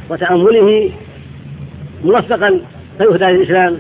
وتأمله موفقا فيهدى للإسلام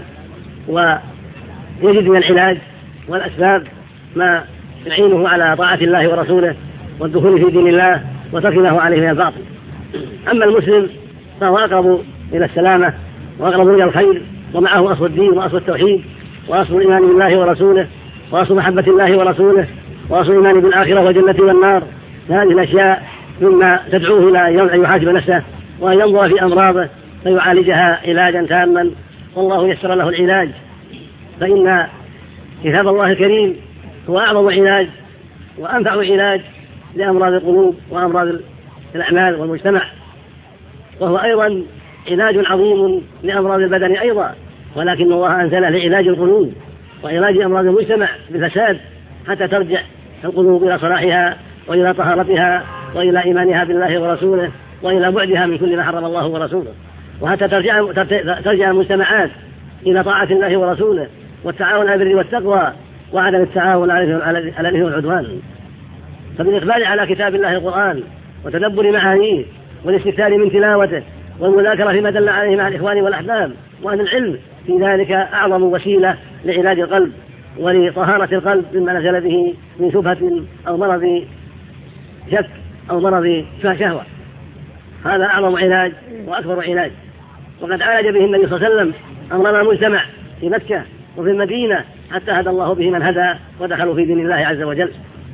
ويجد من العلاج والأسباب ما يعينه على طاعة الله ورسوله والدخول في دين الله وترك ما هو عليه من الباطل. أما المسلم فهو أقرب إلى السلامة وأقرب إلى الخير، ومعه أصل الدين وأصل التوحيد وأصل الإيمان بالله ورسوله وأصل محبة الله ورسوله وأصل الإيمان بالآخرة والجنة والنار. هذه الأشياء مما تدعوه إلى أن يحاسب نفسه وأن ينظر في أمراضه فيعالجها علاجا تاما، والله يسر له العلاج. فإن كتاب الله الكريم هو أعظم علاج وأنفع علاج لأمراض القلوب وأمراض الأعمال والمجتمع، وهو أيضا علاج عظيم لأمراض البدن أيضا، ولكن الله أنزله لعلاج القلوب وعلاج أمراض المجتمع بالفساد حتى ترجع القلوب إلى صلاحها وإلى طهارتها وإلى إيمانها بالله ورسوله وإلى بعدها من كل ما حرم الله ورسوله، وحتى ترجع المجتمعات إلى طاعة الله ورسوله والتعاون على البر والتقوى وعدم التعاون على الإثم والعدوان. فبالإقبال على كتاب الله القرآن وتدبر معانيه والاستكثار من تلاوته والمذاكرة فيما دل عليه مع الإخوان والأحباب وأهل العلم، في ذلك أعظم وسيلة لعلاج القلب ولطهارة القلب مما نزل به من شبهة أو مرض شك أو مرض شهوة. هذا أعظم علاج وأكبر علاج، وقد عالج به النبي صلى الله عليه وسلم أمر المجتمع في مكة وفي المدينة حتى هدى الله به من هدى ودخلوا في دين الله عز وجل.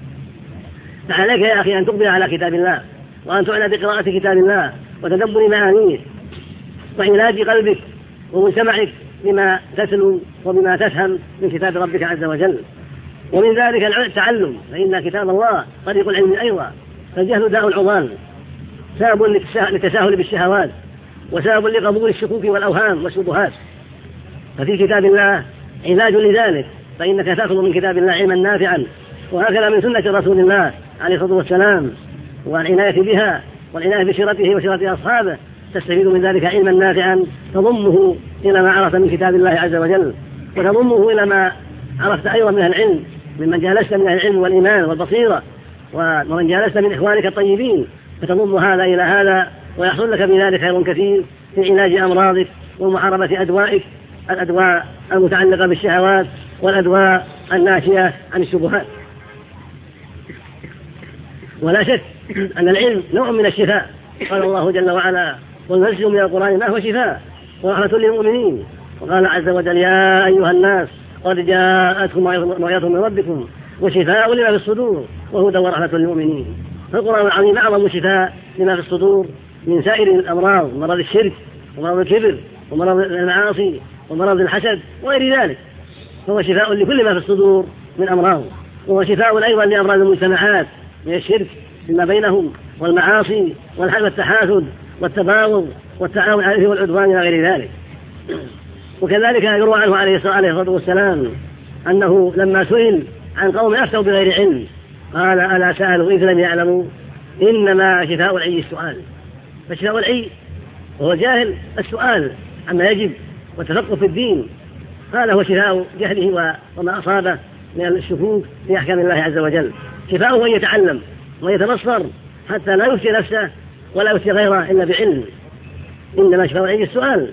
فعليك يا أخي أن تقبل على كتاب الله وأن تعنى بقراءة كتاب الله وتدبر معانيه وعلاج قلبك ومجتمعك بما تتلو وبما تفهم من كتاب ربك عز وجل. ومن ذلك التعلم، فإن كتاب الله طريق العلم أيضا، فالجهل داء العضال، سبب للتساهل بالشهوات وسبب لقبول الشكوك والأوهام والشبهات. ففي كتاب الله علاج لذلك، فإنك تأخذ من كتاب الله علما نافعا، وهكذا من سنة رسول الله عليه الصلاة والسلام والعناية بها والعناية بسيرته وسيرة أصحابه، تستفيد من ذلك علما نافعا تضمه إلى ما عرفت من كتاب الله عز وجل، وتضمه إلى ما عرفت أيضا من العلم ممن جالست من العلم والإيمان والبصيرة ومن جالست من إخوانك الطيبين، فتضم هذا إلى هذا ويحصل لك بذلك خير كثير في علاج أمراضك ومحاربة أدوائك، الأدواء المتعلقة بالشهوات والأدواء الناشئة عن الشبهات. ولا شك أن العلم نوع من الشفاء، قال الله جل وعلا: وننزل من القرآن ما هو شفاء ورحمة للمؤمنين. وقال عز وجل: يا أيها الناس قد جاءتكم موعظة من ربكم وشفاء لما في الصدور وهدى ورحمة للمؤمنين. فالقرآن العظيم أعظم شفاء لما في الصدور من سائر الأمراض، مرض الشرك ومرض الكبر ومرض المعاصي ومرض الحسد وغير ذلك، فهو شفاء لكل ما في الصدور من أمراض، وهو شفاء أيضا لأمراض المجتمعات من الشرك فيما بينهم والمعاصي والتحاسد والتباغض والتعاون على الإثم والعدوان وغير ذلك. وكذلك يروى عنه عليه الصلاة والسلام أنه لما سئل عن قوم أفتوا بغير علم قال: ألا سألوا إذ لم يعلموا، إنما شفاء العي السؤال. فشفاء العي وهو جاهل السؤال عما يجب والتفقه في الدين، هذا هو شفاء جهله وما أصابه من الشكوك في أحكام الله عز وجل. شفاؤه أن يتعلم ويتبصر حتى لا يفتي نفسه ولا يفتي غيره إلا بعلم، إنما شفاء العي السؤال.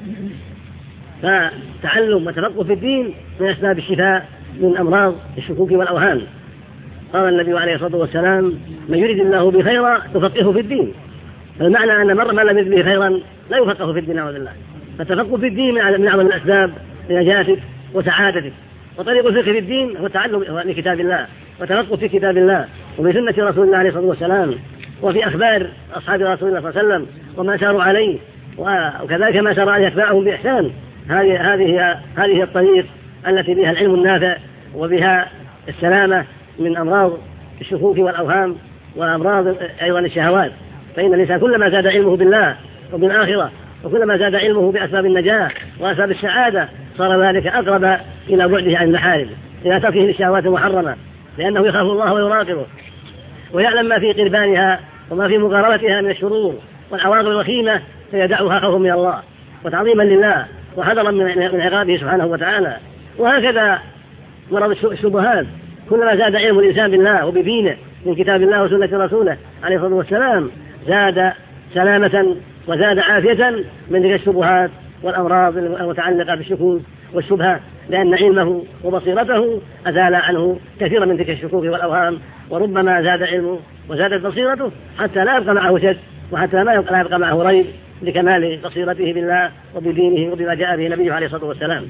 فتعلم وتفقه في الدين من أسباب الشفاء من أمراض الشكوك والأوهام. قال النبي عليه الصلاة والسلام: من يريد الله به خيرا يفقهه في الدين. فالمعنى أن من لم يرد به خيرا لا يفقه في الدين أعوذ بالله. فالتفقه في الدين من أعظم الأسباب لنجاتك وسعادتك. وطريق الفقه في الدين هو التعلم لكتاب الله وتفقه في كتاب الله وفي سنة رسول الله عليه الصلاة والسلام وفي أخبار أصحاب رسول الله صلى الله عليه وسلم وما ساروا عليه، وكذلك ما سار عليه أتباعهم بإحسان. هذه الطريق التي بها العلم النافع وبها السلامة من أمراض الشكوك والأوهام وأمراض أيضا الشهوات. فإن الإنسان كلما زاد علمه بالله وبالآخرة وكلما زاد علمه بأسباب النجاة وأسباب السعادة صار ذلك أقرب إلى بعده عن المحارم، إلى تركه للشهوات المحرمة، لأنه يخاف الله ويراقبه ويعلم ما في قربانها وما في مقاربتها من الشرور والعواقب الوخيمة، فيدعها خوفا من الله وتعظيما لله وحذرا من عقابه سبحانه وتعالى. وهكذا مرض الشبهات، كلما زاد علم الإنسان بالله وبدينه من كتاب الله وسنة رسوله عليه الصلاة والسلام زاد سلامة وزاد عافية من تلك الشبهات والأمراض المتعلقة بالشكوك والشبهة، لأن علمه وبصيرته أزال عنه كثيرا من تلك الشكوك والأوهام، وربما زاد علمه وزادت بصيرته حتى لا يبقى معه شك، وحتى لا يبقى معه ريب لكمال بصيرته بالله وبدينه وبما جاء به نبيه عليه الصلاة والسلام.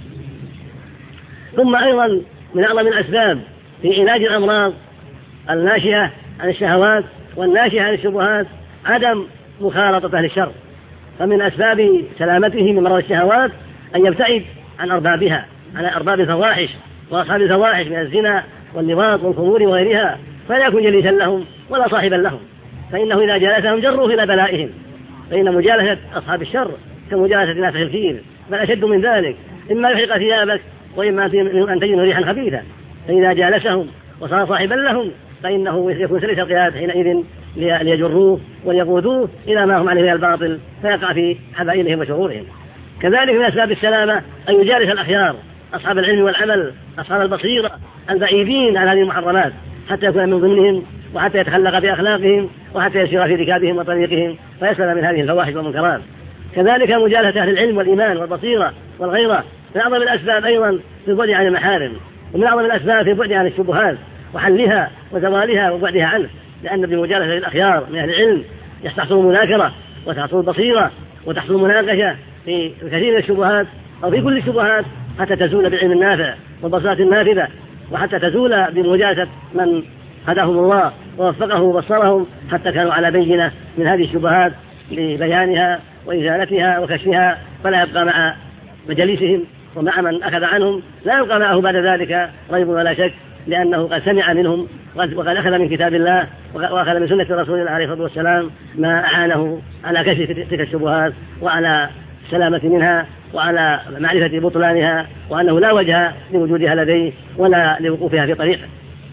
ثم أيضا من أعظم الأسباب في علاج الأمراض الناشئة عن الشهوات والناشئة عن الشبهات عدم مخالطة أهل الشر. فمن أسباب سلامته من مرض الشهوات أن يبتعد عن أربابها، عن أرباب الفواحش وأصحاب الفواحش من الزنا واللواط والخمور وغيرها، فلا يكون جليسا لهم ولا صاحبا لهم، فإنه إذا جالسهم جروه إلى بلائهم. فإن مجالسة أصحاب الشر كمجالسة ناس الخير، بل أشد من ذلك، إما يحرق ثيابك وإما أن تجد ريحا خبيثة. فإذا جالسهم وصار صاحبا لهم فإنه يكون سلس القياد حينئذ ليجروه وليقودوه إلى ما هم عليه من الباطل، فيقع في حبائلهم وشرورهم. كذلك من أسباب السلامة أن يجالس الأخيار أصحاب العلم والعمل، أصحاب البصيرة البعيدين عن هذه المحرمات، حتى يكون من ضمنهم وحتى يتخلق بأخلاقهم وحتى يسير في ركابهم وطريقهم فيسلم من هذه الفواحش والمنكرات. كذلك مجالسة أهل العلم والإيمان والبصيرة والغيرة من أعظم الأسباب أيضا في البعد عن المحارم، ومن أعظم الأسباب في البعد عن الشبهات وحلها وزوالها وبعدها عنه، لأن بمجالسة الأخيار من أهل العلم يستحصل المذاكرة وتحصل البصيرة وتحصل المناقشة في كثير من الشبهات أو في كل الشبهات، حتى تزول بالعلم النافع والبصيرة النافذة، وحتى تزول بمجالسة من هداهم الله ووفقه وبصرهم حتى كانوا على بينة من هذه الشبهات لبيانها وإزالتها وكشفها، فلا يبقى مع مجالسهم ومع من أخذ عنهم لا يبقى معه بعد ذلك ريب ولا شك، لأنه قد سمع منهم وقد أخذ من كتاب الله وأخذ من سنة رسول الله عليه الصلاة والسلام ما أعانه على كشف تلك الشبهات وعلى السلامة منها وعلى معرفة بطلانها، وأنه لا وجه لوجودها لديه ولا لوقوفها في طريقه.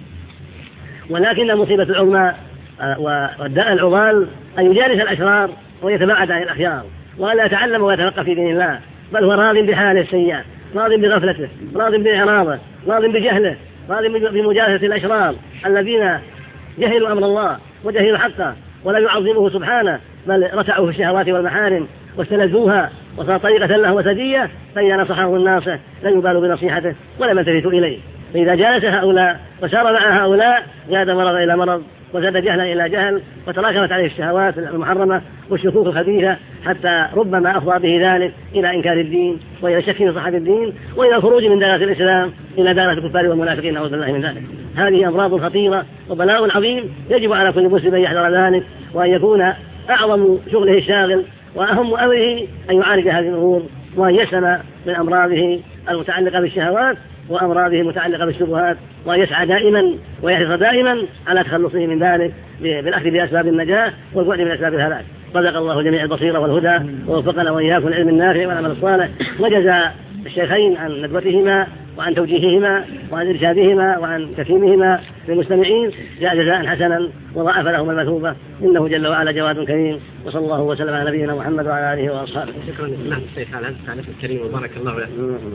ولكن المصيبة العظمى والداء العضال أن يجالس الأشرار ويتباعد عن الأخيار، ولا يتعلم ويتفقه في دين الله، بل هو راض بحاله السيئة، راض بغفلته، راض بإعراضه، راض بجهله، راض بمجالسة الأشرار الذين جهلوا أمر الله وجهلوا حقه ولا يعظمه سبحانه، بل رتعوا في الشهوات والمحارم واستلذوها وصار طريقة له وسدية، فإذا نصحه الناس لا يبال بنصيحته ولا يلتفت إليه. فإذا جالس هؤلاء وسار مع هؤلاء زاد مرض إلى مرض وزاد جهلا إلى جهل، وتراكمت عليه الشهوات المحرمة والشكوك الخبيثة، حتى ربما أفضى به ذلك إلى إنكار الدين وإلى الشك في صحة الدين وإلى الخروج من دائرة الإسلام إلى دائرة الكفار والمنافقين، نعوذ بالله من ذلك. هذه أمراض خطيرة وبلاء عظيم، يجب على كل مسلم أن يحذر ذلك، وأن يكون أعظم شغله الشاغل وأهم أمره أن يعالج هذه الأمور، وأن يسلم من أمراضه المتعلقة بالشهوات وأمراضه المتعلقة بالشبهات، وأن يسعى دائما ويحرص دائما على تخلصه من ذلك بالأخذ بأسباب النجاة والبعد من أسباب الهلاك. رزق الله جميع البصيرة والهدى، ووفقنا وإياكم العلم النافع والعمل الصالح، وجزى الشيخين عن ندوتهما وعن توجيههما وعن إرشادهما وعن تكريمهما للمستمعين جزاء حسنا وضاعف لهم المثوبة، إنه جل وعلا جواد كريم. وصلى الله وسلم على نبينا محمد وعلى آله وأصحابه. شكرا لله الشيخ على هذا التعليق الكريم وبارك الله لك.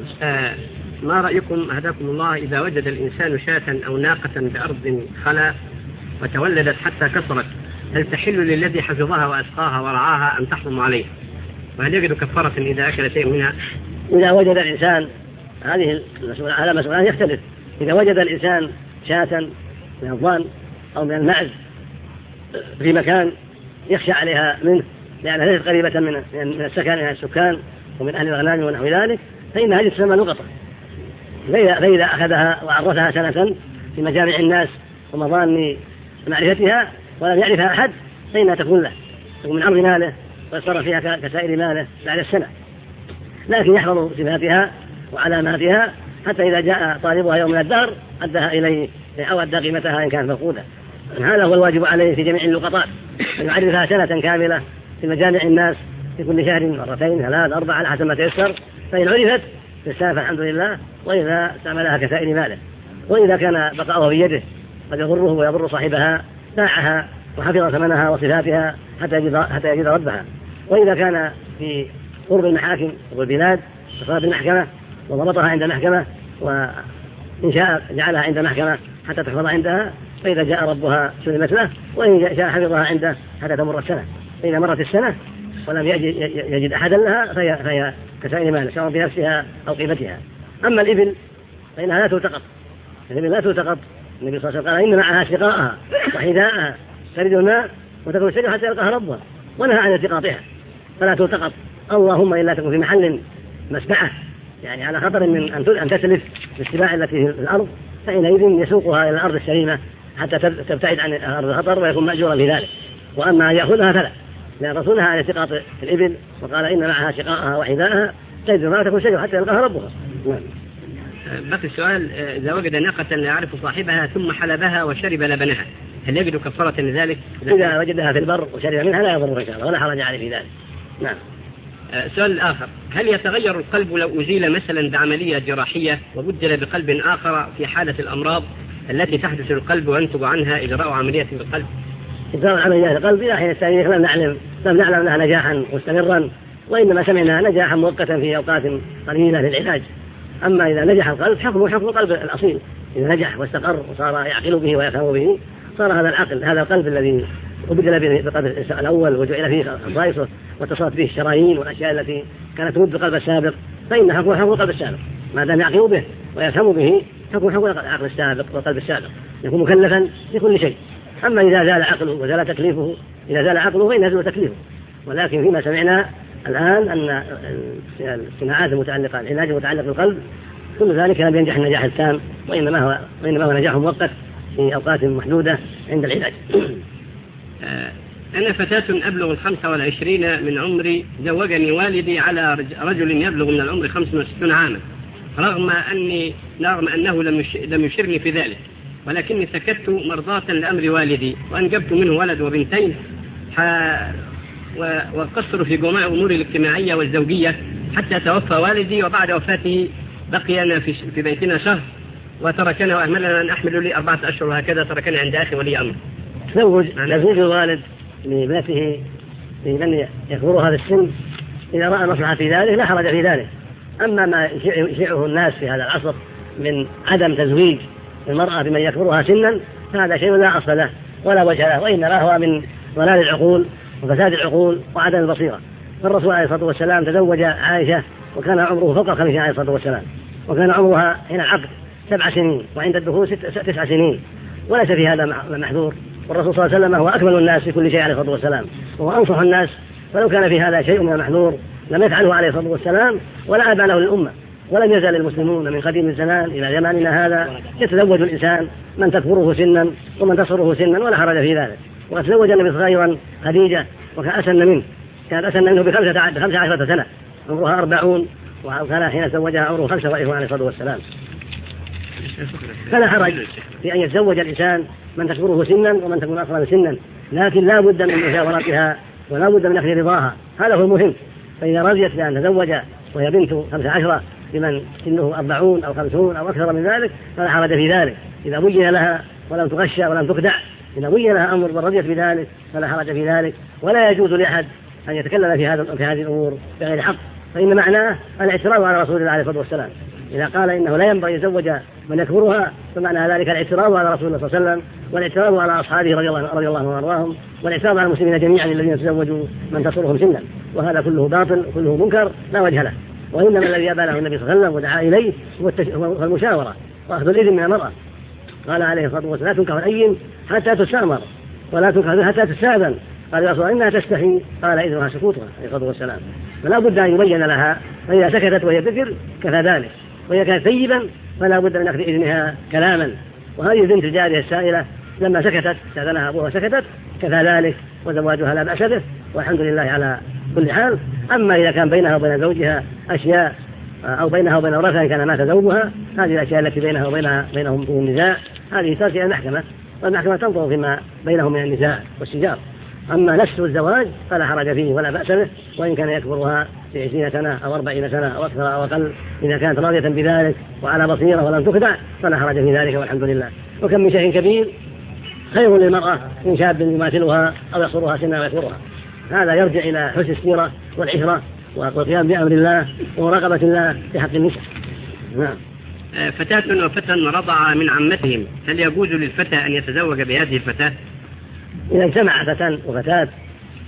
ما رأيكم هداكم الله إذا وجد الإنسان شاة أو ناقة بأرض خلا وتولدت حتى كسرت، هل تحل للذي حفظها وأسقاها ورعاها أم تحرم عليه؟ وهل يجد كفارة إذا أكل شيء منها؟ إذا وجد الإنسان هذه مسؤولان يختلف. إذا وجد الإنسان شاة من الضان أو من المعز في مكان يخشى عليها منه لأنها ليست قريبة من السكان ومن أهل الغنام ونحو ذلك، فإن هذه تسمى لقطة. فإذا أخذها وعرفها سنة في مجامع الناس ومظان معرفتها ولم يعرفها أحد فإنها تكون له، تكون من عرض ماله ويصرف فيها كسائر ماله بعد السنة، لكن يحفظ صفاتها وعلاماتها حتى إذا جاء طالبها يوم من الدهر أدها إليه أو أدى قيمتها إن كانت مفقودة. هذا هو الواجب عليه في جميع اللقطات، أن يعرفها سنة كاملة في مجامع الناس في كل شهر مرتين 3 4 على حسب ما تيسر، فإن عرفت في السنة فالحمد لله، وإذا استعملها كسائر ماله. وإذا كان بقاؤه في يده قد يضره ويضر صاحبها باعها وحفظ ثمنها وصفاتها حتى يجد ربها. وإذا كان في قرب المحاكم والبلاد اتصل بالمحكمة وضبطها عند محكمة، وإن شاء جعلها عند محكمة حتى تحفظ عندها، فإذا جاء ربها سلمت له، وإن شاء حفظها عنده حتى تمر السنة. فإذا مرت السنة ولم يجد أحدا لها فهي كسائر مال سواء بنفسها أو قيمتها. أما الإبل فإنها لا تلتقط، الإبل لا تلتقط. النبي صلى الله عليه وسلم قال إن معها سقاءها وحذاءها ترد الماء وتكون الشجرة حتى يلقاها ربها، ونهى عن التقاطها فلا تلتقط، اللهم إلا تكون في محل مسبعة، يعني على خطر من أن تتلف بالسباع التي في الأرض، فإنئذ يسوقها إلى الأرض السليمة حتى تبتعد عن أرض الخطر ويكون مأجورا في ذلك. وأما أن يأخذها فلا، لأن رسولها عن التقاط الإبل وقال إن معها سقاءها وحذاءها تجد ما تكون شجرة حتى يلقاها ربها. بقي السؤال: إذا وجد ناقة لا يعرف صاحبها ثم حلبها وشرب لبنها هل يجد كفارة لذلك؟ إذا وجدها في البر وشرب منها لا يضر إن شاء الله ولا حرج عليه في ذلك. نعم. السؤال الآخر: هل يتغير القلب لو أزيل مثلا بعملية جراحية وبدل بقلب آخر في حالة الأمراض التي تحدث للقلب وينتج عنها إجراء عملية بالقلب؟ إجراء عملية القلب إلى حين التاريخ لم نعلم لها نجاحا مستمرا، وإنما سمعنا نجاحا مؤقتا في أوقات قليلة للعلاج. أما إذا نجح القلب حكمه حكم القلب الأصيل، إذا نجح واستقر وصار يعقل به ويفهم به صار هذا القلب الذي وبدل بقلب الأول وجعل فيه خصائص واتصلت به الشرايين والأشياء التي كانت تمد القلب السابق، فإن حكم حكم القلب السابق ما دام يعقل به ويفهم به، حكم حكم العقل السابق والقلب السابق، يكون مكلفا في كل شيء. أما إذا زال عقله وزال تكليفه، إذا زال عقله فإن يزول تكليفه. ولكن فيما سمعنا الآن أن الصناعات المتعلقة العلاج المتعلق بالقلب كل ذلك لم ينجح النجاح التام، وإنما هو نجاح مؤقت في أوقات محدودة عند العلاج. أنا فتاة أبلغ 25 من عمري، زوجني والدي على رجل يبلغ من العمر 65 عاما، رغم أنه لم يشرني في ذلك، ولكني سكت مرضاة لأمر والدي، وأنجبت منه ولد وبنتين، وقصر في جميع أموري الاجتماعية والزوجية حتى توفى والدي، وبعد وفاته بقينا في بيتنا شهر وتركنا وأهملنا أن أحمل لي 4 أشهر، وهكذا تركنا عند أخي ولي أمر. تزوج الوالد لابنته لمن يكبرها في السن إذا رأى مصلحة في ذلك لا حرج في ذلك. أما ما يشيعه الناس في هذا العصر من عدم تزويج المرأة بمن يكبرها سنا فهذا شيء لا أصل له ولا وجه له، وإنما هو من ضلال العقول وفساد العقول وعدم البصيرة. فالرسول عليه الصلاة والسلام تزوج عائشة وكان عمره فوق 50 عليه الصلاة والسلام، وكان عمرها حين العقد 7 سنين وعند الدخول 9 سنين، وليس في هذا محذور. والرسول صلى الله عليه وسلم هو أكمل الناس في كل شيء عليه الصلاة والسلام، وهو أنصح الناس، فلو كان في هذا شيء من المحذور لم يفعله عليه الصلاة والسلام ولا أبى له للأمة. ولم يزال المسلمون من قديم الزمان إلى زماننا هذا يتزوج الإنسان من تكبره سنا ومن تصغره سنا ولا حرج في ذلك. وتزوج النبي صغيرا خديجة وكان أسن منه، كانت أسن منه ب15 سنة، عمرها 40، وكان حين تزوجها عمره 25 عليه الصلاة والسلام. فلا حرج في أن يتزوج الإنسان من تكبره سنا ومن تكون أصغر سنا، لكن لا بد من مشاورتها ولا بد من أخذ رضاها، هذا هو المهم. فإذا رضيت بأن تزوج وهي بنت 15 لمن سنه 40 أو 50 أو أكثر من ذلك فلا حرج في ذلك، إذا بين لها ولم تغشى ولم تخدع، إذا بين لها أمر ورضيت بذلك فلا حرج في ذلك. ولا يجوز لأحد أن يتكلم في هذه الأمور بغير حق، فإن معناه الاعتراض على رسول الله عليه الصلاة والسلام. إذا قال إنه لا ينبغي يزوج من يكبرها فمعنى ذلك الاعتراض على رسول الله صلى الله عليه وسلم، والاعتراض على أصحابه رضي الله عنهم وأرضاهم، والاعتراض على المسلمين جميعا الذين تزوجوا من تصرهم سنا، وهذا كله باطل كله منكر لا وجه له. وإنما الذي أبى له النبي صلى الله عليه وسلم ودعا إليه هو المشاورة وأخذ الإذن من المرأة. قال عليه الصلاة والسلام: لا تنكح الأيم حتى تستأمر ولا تنكح حتى تستأذن. قال يا رسول الله إنها تستحي، قال إذنها سكوتها عليه الصلاة والسلام. فلا بد أن يبين لها، فإذا سكتت وهي بكر كفى ذلك، وإذا كانت ثيبا فلا بد من أخذ إذنها كلاما. وهذه البنت الجارية السائلة لما سكتت استأذنها أبوها سكتت كفى ذلك، وزواجها لا بأس به والحمد لله على كل حال. أما إذا كان بينها وبين زوجها أشياء أو بينها وبين امرأة كان مات زوجها، هذه الأشياء التي بينها وبينهم النزاع هذه ترجع إلى المحكمة، والمحكمة تنظر فيما بينهم من النزاع والشجار. أما نفس الزواج فلا حرج فيه ولا بأس به، وإن كان يكبرها في 20 سنة أو 40 سنة أو أكثر أو أقل، إذا كانت راضية بذلك وعلى بصيرة ولم تخدع فلا حرج في ذلك والحمد لله. وكم من شيء كبير خير للمرأة من شاب يماثلها أو يقصرها سنا ويكبرها. هذا يرجع إلى حسن السيرة والعشرة والقيام بأمر الله ومراقبة الله في حق النساء. نعم. فتاة وفتى رضع من عمتهم، هل يجوز للفتى أن يتزوج بهذه الفتاة؟ إذا اجتمع فتى وفتاة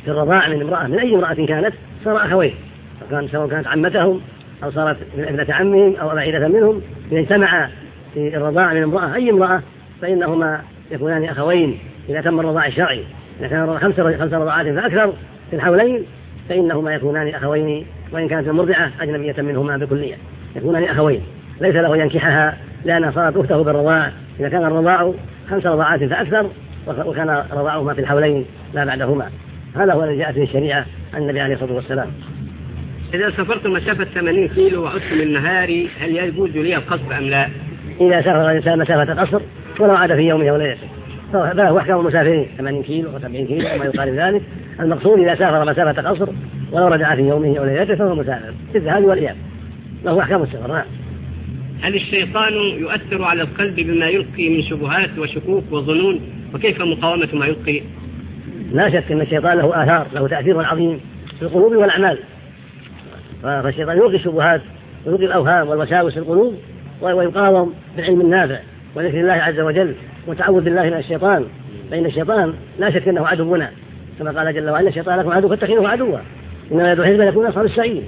في الرضاع من امرأة من أي امرأة كانت صار أخوين، سواء كانت عمتهم أو صارت من ابنة عمهم أو بعيدة منهم، إذا اجتمع في الرضاع من امرأة أي امرأة فإنهما يكونان أخوين إذا تم الرضاع الشرعي. إذا كان 5 رضاعات فأكثر في الحولين فإنهما يكونان أخوين، وإن كانت المرضعة أجنبية منهما بكلية يكونان أخوين، ليس له ينكحها لأنها صارت أخته بالرضاع إذا كان الرضاع 5 رضاعات فأكثر وكان رضاعهما في الحولين لا بعدهما. هذا هو الذي جاءت به الشريعة عن النبي عليه الصلاة والسلام. إذا سافرت مسافة 80 كيلو وعدت من نهاري هل يجوز لي القصر أم لا؟ إذا سافر الإنسان مسافة القصر ولو عاد في يومه وليلته فله أحكام المسافرين 80 كيلو و70 كيلو وما يقارب ذلك. المقصود إذا سافر مسافة القصر ولو رجع في يومه وليلته فهو مسافر في الذهاب والإياب، له أحكام السفر. هل الشيطان يؤثر على القلب بما يلقي من شبهات وشكوك وظنون، وكيف مقاومة ما يلقي؟ لا شك أن الشيطان له آثار، له تأثير عظيم في القلوب والأعمال، فالشيطان يلقي الشبهات ويلقي الأوهام والوساوس في القلوب ويقاوم بالعلم النافع وذكر الله عز وجل وتعوذ بالله من الشيطان، فإن الشيطان لا شك أنه عدونا كما قال جل وعلا الشيطان لكم عدو فاتخذوه عدوا إنما يدعو حزبا يكون أصحاب السعير.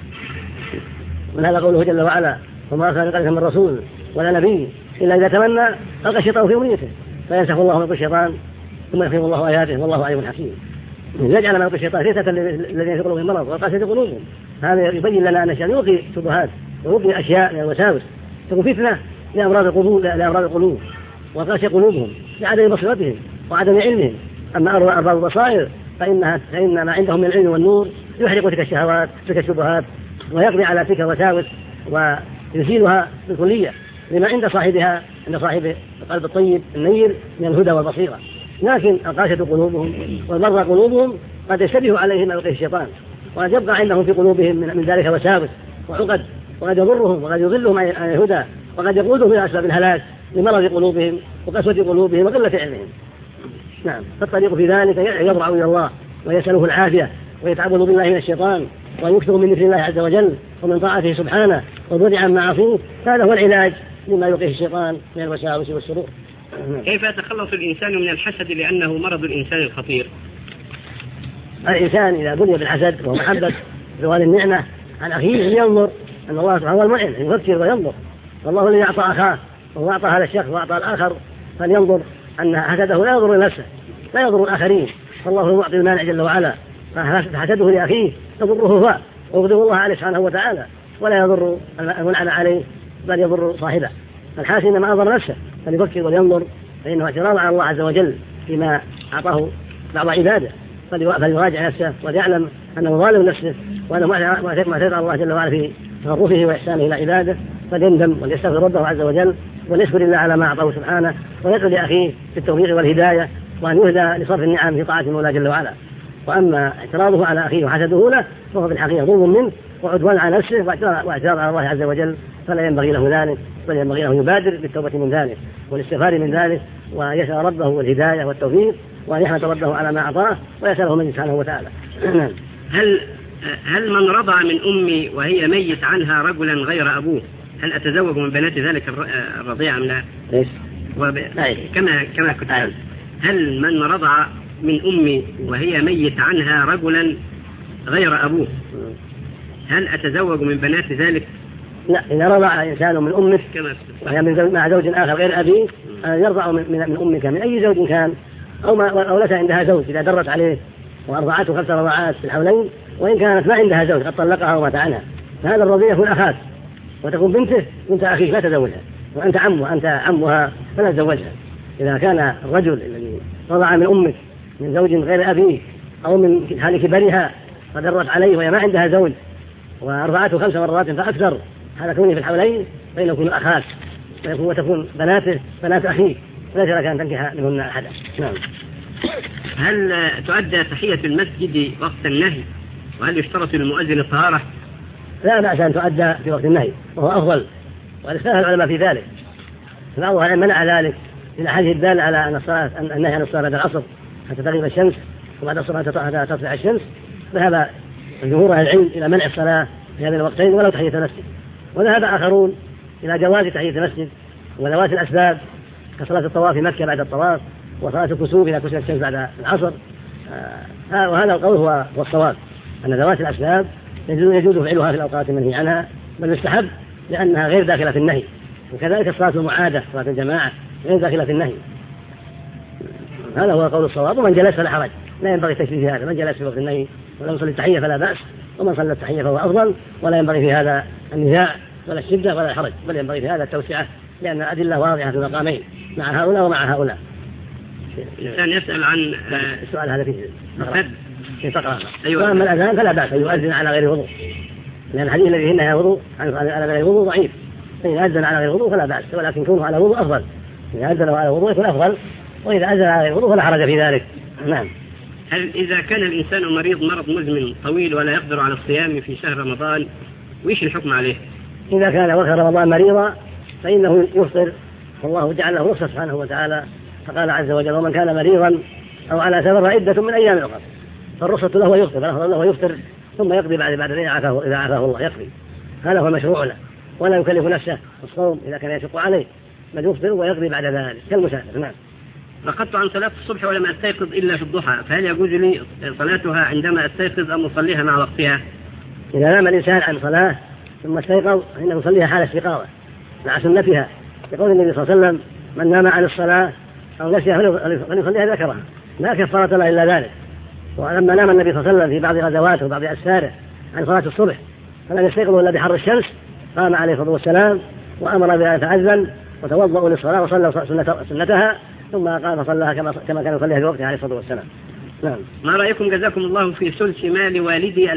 من هذا قوله جل وعلا وما أرسلنا من قبلك من رسول ولا نبي إلا إذا تمنى ألقى الشيطان في أمنيته فينسخ الله ما يلقي الشيطان ثم يحكم الله آياته والله عليم حكيم. يجعل ما يلقي الشيطان فتنة الذين في قلوبهم مرض وقاسية قلوبهم. هذا يبين لنا أن الشيطان يلقي شبهات ويلقي أشياء من الوساوس تكون فتنة لأمراض القلوب وقاسية قلوبهم لعدم بصيرتهم وعدم علمهم. أما أرباب البصائر فإن ما عندهم من العلم والنور يحرق تلك الشهوات تلك الشبهات ويقضي على تلك الوساوس ويزيلها بالكلية لما عند صاحبها، عند صاحب القلب الطيب النير من الهدى والبصيرة. لكن القاسية قلوبهم والمرضى قلوبهم قد يشتبه عليهم ما يلقيه الشيطان وقد يبقى عندهم في قلوبهم من ذلك وساوس وعقد وقد يضرهم وقد يضلهم عن الهدى وقد يقودهم إلى أسباب الهلاك لمرض قلوبهم وقسوة قلوبهم وقلة علمهم. نعم، فالطريق في ذلك يضرع إلى الله ويسأله العافية ويتعوذ بالله من الشيطان ويكثر من ذكر الله عز وجل ومن طاعته سبحانه والبعد عن معاصيه. هذا هو العلاج لما يلقيه الشيطان من الوساوس والشرور. كيف يتخلص الإنسان من الحسد لأنه مرض الإنسان الخطير؟ الإنسان إذا بلي بالحسد ومحبة زوال النعمة عن أخيه ينظر أن الله سبحانه هو المعين يفكر وينظر، والله الذي أعطى أخاه وهو أعطى هذا الشخص وأعطى الآخر فلينظر أن حسده لا يضر لنفسه لا يضر الآخرين، فالله المعطي المانع جل وعلا، فحسده لأخيه يضره هو ويغضب الله عليه سبحانه وتعالى ولا يضر المنعم عليه بل يضر صاحبه. فالحاسد إنما أضر نفسه فليفكر ولينظر فإنه اعتراض على الله عز وجل فيما أعطاه بعض عباده، فليراجع نفسه وليعلم أنه ظالم نفسه وأنه معترض على الله جل وعلا في تصرفه وإحسانه إلى عباده، فليندم وليستغفر ربه عز وجل وليشكر الله على ما أعطاه سبحانه ويدعو لأخيه بالتوفيق والهداية وأن يهدى لصرف النعم في طاعة المولى جل وعلا. وأما اعتراضه على أخيه وحسده له فهو في الحقيقة ظلم منه وعدوان على نفسه واعتراض على الله عز وجل، فلا ينبغي له ذلك بل ينبغي له يبادر بالتوبة من ذلك والاستغفار من ذلك ويسأل ربه الهداية والتوفيق وأن يحمد ربه على ما أعطاه ويسأله من سبحانه وتعالى. هل من رضع من أمي وهي ميت عنها رجلا غير أبوه هل أتزوج من بنات ذلك الرضيع أم لا؟ ليش؟ كما كنت هل من رضع من أمي وهي ميت عنها رجلا غير أبوه هل أتزوج من بنات ذلك؟ لا، إذا رضع إنسان من أمك وهي مع زوج آخر غير أبيه يرضع من أمك من أي زوج كان أو ليس عندها زوج إذا درت عليه وأرضعته 5 رضعات في الحولين، وإن كانت ما عندها زوج قد طلقها ومات عنها فهذا الرضيع يكون أخاك وتكون بنته بنت أخيك لا تزوجها، وأنت عمها فلا تزوجها. إذا كان الرجل الذي رضع من أمك من زوج غير أبيه أو من حال كبرها فدرت عليه وهي ما عندها زوج وأرضعته 5 مرات فأكثر هذا كونه في الحولين فإنه يكون أخاك وتكون بناته بنات أخيك ليس لك أن تنكح منهن أحدا. نعم. هل تؤدى تحية المسجد وقت النهي وهل يشترط للمؤذن الطهارة؟ لا بأس أن تؤدى في وقت النهي وهو أفضل، واختلف العلماء في ذلك، فبعض العلماء منع ذلك من الحديث الدال على أن النهي عن الصلاة بعد العصر حتى تغيب الشمس وبعد الصلاة حتى تطلع الشمس، فهذا جمهور أهل العلم إلى منع الصلاة في هذين الوقتين ولو تحية المسجد. وذهب آخرون إلى جواز تحية المسجد وذوات الأسباب كصلاة الطواف في مكة بعد الطواف وصلاة الكسوف إذا كسفت الشمس بعد العصر وهذا القول هو الصواب، أن ذوات الأسباب يجوز فعلها في الأوقات المنهي عنها، بل يستحب لأنها غير داخلة في النهي. وكذلك الصلاة المعادة صلاة الجماعة غير داخلة في النهي. هذا هو قول الصواب. ومن جلس فلا حرج، لا ينبغي تشبيه هذا. من جلس في وقت النهي ولم يصلي التحية فلا بأس، ومن صلى التحية فهو أفضل، ولا ينبغي في هذا النزاع ولا الشدة ولا الحرج، بل ينبغي في هذا التوسعة، لأن الأدلة واضحة في المقامين مع هؤلاء ومع هؤلاء. الإنسان يسأل عن السؤال هذا في فقرة. أيوة. وأما الأذان فلا بأس أن يؤذن على غير وضوء، لأن الحديث الذي هنا وضوء على غير وضوء ضعيف. فإذا أذن على غير وضوء فلا بأس، ولكن كونه على وضوء أفضل. إذا أذن على وضوء يكون أفضل، وإذا أذن على غير وضوء فلا حرج في ذلك. نعم. هل إذا كان الإنسان مريض مرض مزمن طويل ولا يقدر على الصيام في شهر رمضان، وإيش الحكم عليه؟ إذا كان وقت رمضان مريضا فإنه يفطر، والله جعل له رخصة سبحانه وتعالى، فقال عز وجل: ومن كان مريضا أو على سفر عدة من أيام أخرى. فالرخصة له يفطر، فله يفطر ثم يقضي بعد إذا عافاه الله يقضي. هذا هو المشروع له، ولا يكلف نفسه الصوم إذا كان يشق عليه، بل يفطر ويقضي بعد ذلك كالمسافر. نعم. رقدت عن صلاة الصبح ولم أستيقظ إلا في الضحى، فهل يجوز لي صلاتها عندما أستيقظ أم أصليها مع وقتها؟ إذا نام الإنسان عن صلاة ثم استيقظ فإنه يصليها حال استيقاظه مع سنتها، يقول النبي صلى الله عليه وسلم: من نام عن الصلاة أو نسيها فليصليها ذكرها، لا كفارة له إلا ذلك. ولما نام النبي صلى الله عليه وسلم في بعض غزواته وبعض أسفاره عن صلاة الصبح فلم يستيقظ إلا بحر الشمس، قام عليه الصلاة والسلام وأمر بها يتعزل وتوضأوا للصلاة وصلى سنتها، ثم قام فصلىها كما كان يصليها في وقتها عليه الصلاة والسلام. نعم. ما رأيكم جزاكم الله في ثلث مال والدي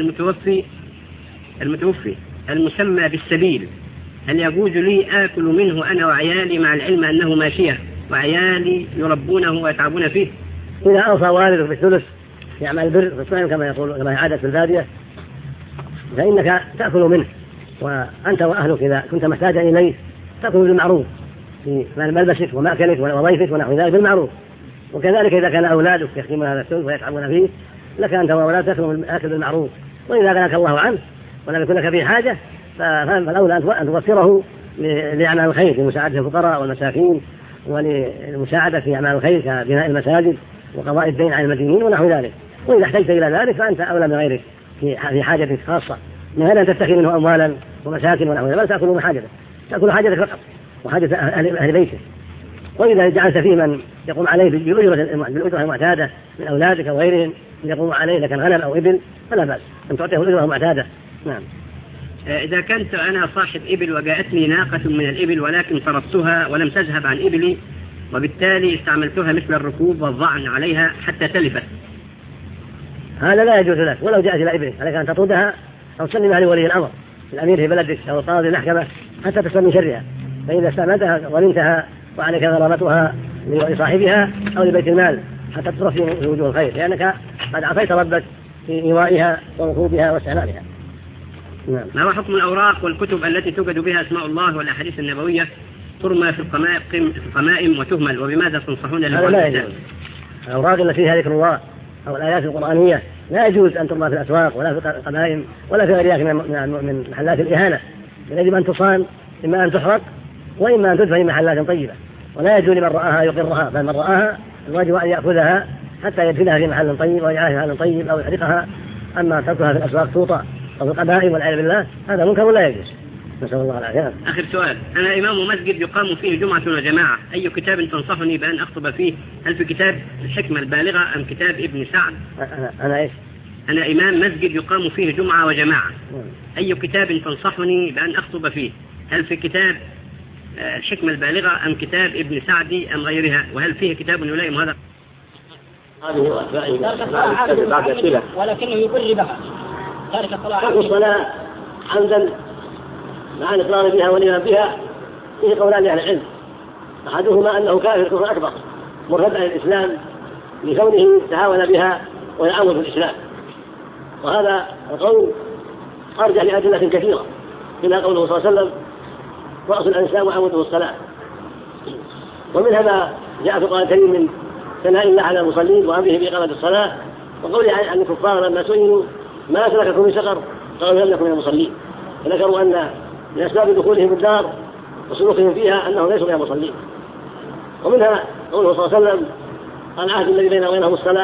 المتوفي المسمى بالسبيل؟ هل يجوز لي آكل منه أنا وعيالي مع العلم أنه ماشية وعيالي يربونه ويتعبون فيه؟ إذا أوصى والدك بالثلث يعمل البر بالصائم كما عادت في البادية، فإنك تأكل منه، وأنت وأهلك إذا كنت محتاجا إليه تأكل بالمعروف في ملبسك ومأكلك وضيفك ونحو ذلك بالمعروف. وكذلك إذا كان أولادك يخدمون هذا الثلث ويتعبون فيه، لك أنت وأولادك تأكل بالمعروف. وإذا غناك الله عنه ولم يكن لك فيه حاجة فالأولى أن توفره لأعمال الخير، لمساعدة الفقراء والمساكين، وللمساعدة في أعمال الخير كبناء المساجد وقضاء الدين عن المدينين ونحو ذلك. وإذا احتجت إلى ذلك فأنت أولى من غيرك في حاجتك خاصة، من غير أن تتخذ منه أموالا ومساكن ونحو ذلك، بل تأكل من حاجتك، تأكل حاجتك فقط وحاجة أهل بيتك. وإذا جعلت فيه من يقوم عليه بالأجرة المعتادة من أولادك أو غيرهم يقوم عليه، لكن غنم أو إبل فلا بأس أن تعطيه الأجرة المعتادة. نعم. إذا كنت أنا صاحب إبل وجاءتني ناقة من الإبل ولكن فرضتها ولم تذهب عن إبلي، وبالتالي استعملتها مثل الركوب والظعن عليها حتى تلفت، هذا لا يجوز لك ولو جاءت إلى إبلك، عليك أن تطردها أو تسلمها لولي الأمر، الأمير في بلدك أو القاضي المحكمة، حتى تسلم من شرها. فإذا استعملتها ظلمتها وعليك غرامتها لصاحبها أو لبيت المال حتى تصرف في وجوه الخير، لأنك قد عصيت ربك في إيوائها وركوبها واستعمالها. ما هو حكم الأوراق والكتب التي توجد بها أسماء الله والأحاديث النبوية ترمى في القمائم وتهمل، وبماذا تنصحون هذا لا يجوز. الأوراق التي فيها ذكر الله أو الآيات القرآنية لا يجوز أن ترمى في الأسواق ولا في القمائم ولا في غيرها من محلات الإهانة، يجب أن تصان، إما أن تحرق وإما أن تدفع في محلات طيبة، ولا يجوز لمن رآها يقرها، بل من رآها الواجب أن يأخذها حتى يدفنها في محل طيب أو يجعلها في محل طيب أو يحرقها. أما تركها في الأسواق توطى أو في القبائل والعياذ بالله هذا منكر ولا يجوز. نسأل الله العافية. آخر سؤال: أنا إمام مسجد يقام فيه جمعة وجماعة، أي كتاب تنصحني بأن أخطب فيه؟ هل في كتاب الحكمة البالغة أم كتاب ابن سعد؟ أنا إيش؟ أنا إمام مسجد يقام فيه جمعة وجماعة، أي كتاب تنصحني بأن أخطب فيه؟ هل في كتاب الحكمة البالغة أم كتاب ابن سعد أم غيرها؟ وهل فيه كتاب يلائم هذا؟ هذه بعد أسئلة ولكنه يقر بها تارك الصلاة عمدا مع الإقرار بها والإيمان بها فيه قولان لأهل العلم، أحدهما أنه كافر كفر أكبر مرتد عن الإسلام لكونه تهاون بها ويعمل في الإسلام، وهذا القول أرجع لأدلة كثيرة، منها قوله صلى الله عليه وسلم: رأس الإسلام وعموده الصلاة. ومنها ما جاء في القرآن الكريم من ثناء الله على المصلين وأمره بإقامة الصلاة، وقوله عن الكفار لما سئلوا ما سلككم في سقر قالوا لم نكن من المصلين، فذكروا أن من أسباب دخولهم الدار وسلوكهم فيها أنهم ليسوا من المصلين. ومنها قوله صلى الله عليه وسلم: العهد الذي بيننا وبينهم الصلاة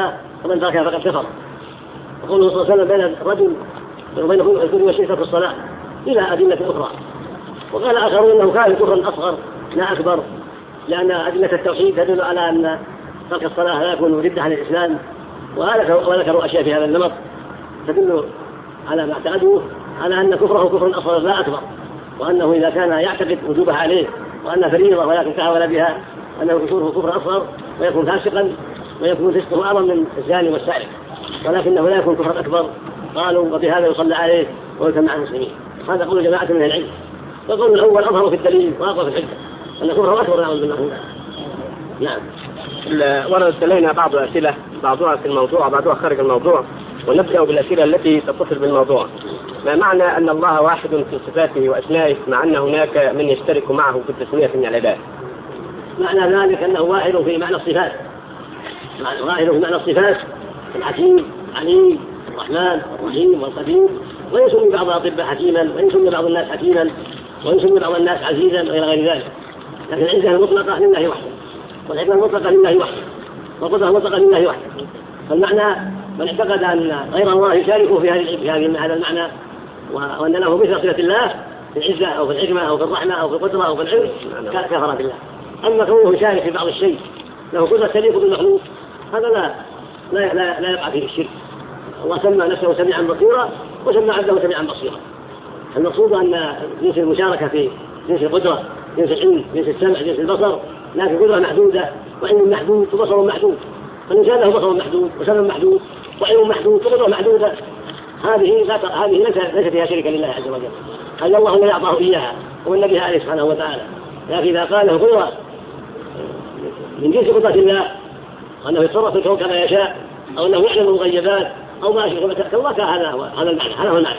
ومن تركها فقد كفر. وقوله صلى الله عليه وسلم بين الرجل وبين الكفر والشرك في الصلاة إلى أدلة أخرى. وقال آخرون أنه كان كفرا أصغر لا أكبر، لأن أدلة التوحيد تدل على أن ترك الصلاة لا يكون ردة عن الإسلام، وذكروا أشياء في هذا النمط تدل على ما اعتقدوه على أن كفره كفر أصغر لا أكبر، وأنه إذا كان يعتقد وجوبها عليه وأن فريضة ولكن تهاون بها أنه كفره كفر أصغر ويكون فاسقا ويكون فسقه أعظم من الزاني والسارق، ولكنه لا يكون كفرا أكبر. قالوا وبهذا يصلى عليه ويتم مع المسلمين. هذا قول جماعة من العلم. والقول الأول أظهر في الدليل وأقوى في الحجة أن كفره أكبر نعوذ بالله. نعم. وردت إلينا بعض الأسئلة، بعضها في الموضوع بعضها خارج الموضوع، ونبدأ بالأسئلة التي تتصل بالموضوع. ما معنى أن الله واحد في صفاته وأسمائه مع أن هناك من يشترك معه في التسمية من العباد؟ معنى ذلك أنه واحد في معنى الصفات، واحد في معنى الصفات، الحكيم، عليم، الرحمن، الرحيم، والقدير، ويسمي بعض الأطباء حكيما، ويسمي بعض الناس حكيما، ويسمي بعض الناس عزيزا وإلى غير ذلك. لكن العزة المطلقة لله وحده، والحكمة المطلقة لله وحده، والقدرة المطلقة لله وحده. فالمعنى من اعتقد أن غير الله يشاركه في هذا المعنى وأن له مثل صفة الله في العزة أو في الحكمة أو في الرحمة أو في القدرة أو في العلم كفر بالله. أما كونه يشارك في بعض الشيء له قدرة تليق بالمخلوق هذا لا يقع فيه الشرك. الله سمى نفسه سميعا بصيرا وسمى عبده سميعا بصيرا. المقصود أن جنس المشاركة في جنس القدرة، جنس العلم، جنس السمع، جنس البصر، لكن قدرة محدودة وعلم محدود وبصر محدود. فالإنسان له بصر محدود وسمع محدود وعلم محدود وقدرة محدودة. هذه ليس فيها شرك لله عز وجل. هل الله الذي أعطاه إياها والنبي عليه سبحانه وتعالى. لكن إذا قال له قدرة من جنس قدرة الله وأنه يتصرف في الكون كما يشاء أو أنه يعلم المغيبات أو ما أشبه ذلك، هذا المعنى، هذا هو المعنى.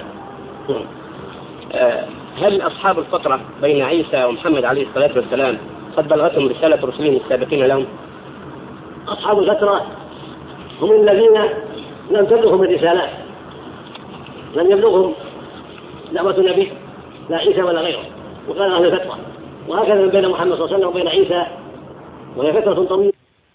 هل أصحاب الفترة بين عيسى ومحمد عليه الصلاة والسلام قد بلغتهم رسالة رسلهم السابقين لهم؟ أصحاب الفترة هم الذين لم تبلغهم الرسالات، لم يبلغهم دعوة النبي لا عيسى ولا غيره، وقال أهل الفترة. وهكذا من بين محمد صلى الله عليه وسلم وبين عيسى، وهي فترة طويلة،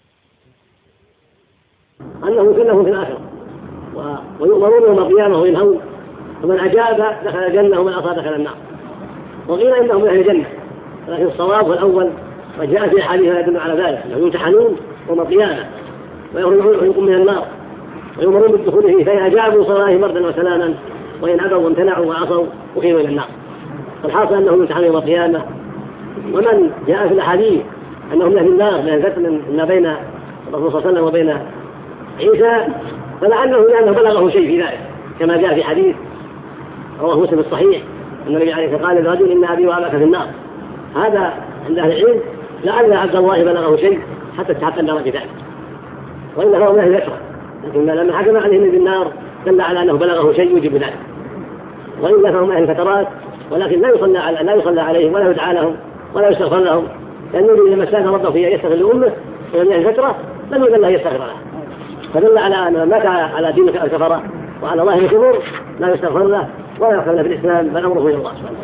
أنه كلهم في الآخرة ويؤمرون يوم القيامة وينهون، فمن أجاب دخل الجنة ومن عصى دخل النار. وقيل إنهم من أهل الجنة، لكن الصواب هو الأول، وجاء في الحديث يدل على ذلك أنهم يمتحنون يوم القيامة ويخرجون من النار ويؤمرون بالدخول فيه، فإن أجابوا صلى الله مردا وسلاما، وإن أبوا وامتنعوا وعصوا أخذوا إلى النار. فالحاصل أنهم يمتحنون يوم القيامة. ومن جاء في الأحاديث أنهم من أهل النار ما بين الرسول صلى الله عليه وسلم وبين عيسى، فلعله لأنه بلغه شيء في ذلك، كما جاء في حديث رواه مسلم الصحيح أن النبي عليه الصلاة والسلام قال للرجل إن أبي وأباك في النار. هذا عند أهل العلم لعل عبد الله بلغه شيء حتى استحق النار بذلك، وإلا هو من أهل الفترة، لكن لما حكم عليهم بالنار دل على أنه بلغه شيء يوجب ذلك، وإلا فهم أهل الفترات، ولكن لا يصلى عليهم ولا يدعى لهم ولا يستغفر لهم، لأن يريد لما استاذن ربه فيه يستغفر لأمه ومن أهل الفترة لم يدل له يستغفر لها، فدل على أن من مات على دين الكفرة وعلى الله الكفر لا يستغفر له ولا يدخل في الإسلام، بل أمره إلى الله سبحانه.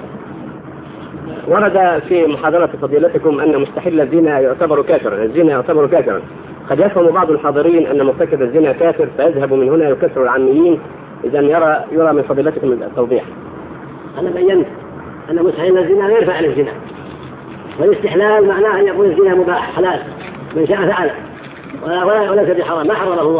ورد في محاضرة فضيلتكم أن مستحل الزنا يعتبر كافرا. قد يفهم بعض الحاضرين أن مرتكب الزنا كافر فيذهب من هنا يكفر العاميين. إذا يرى من فضيلتكم التوضيح. أنا بينت أن مستحل الزنا لا يرفع عن الزنا، والاستحلال معناه أن يكون الزنا مباح حلال من شاء فعله وليس بحرام، ما حرمه الله،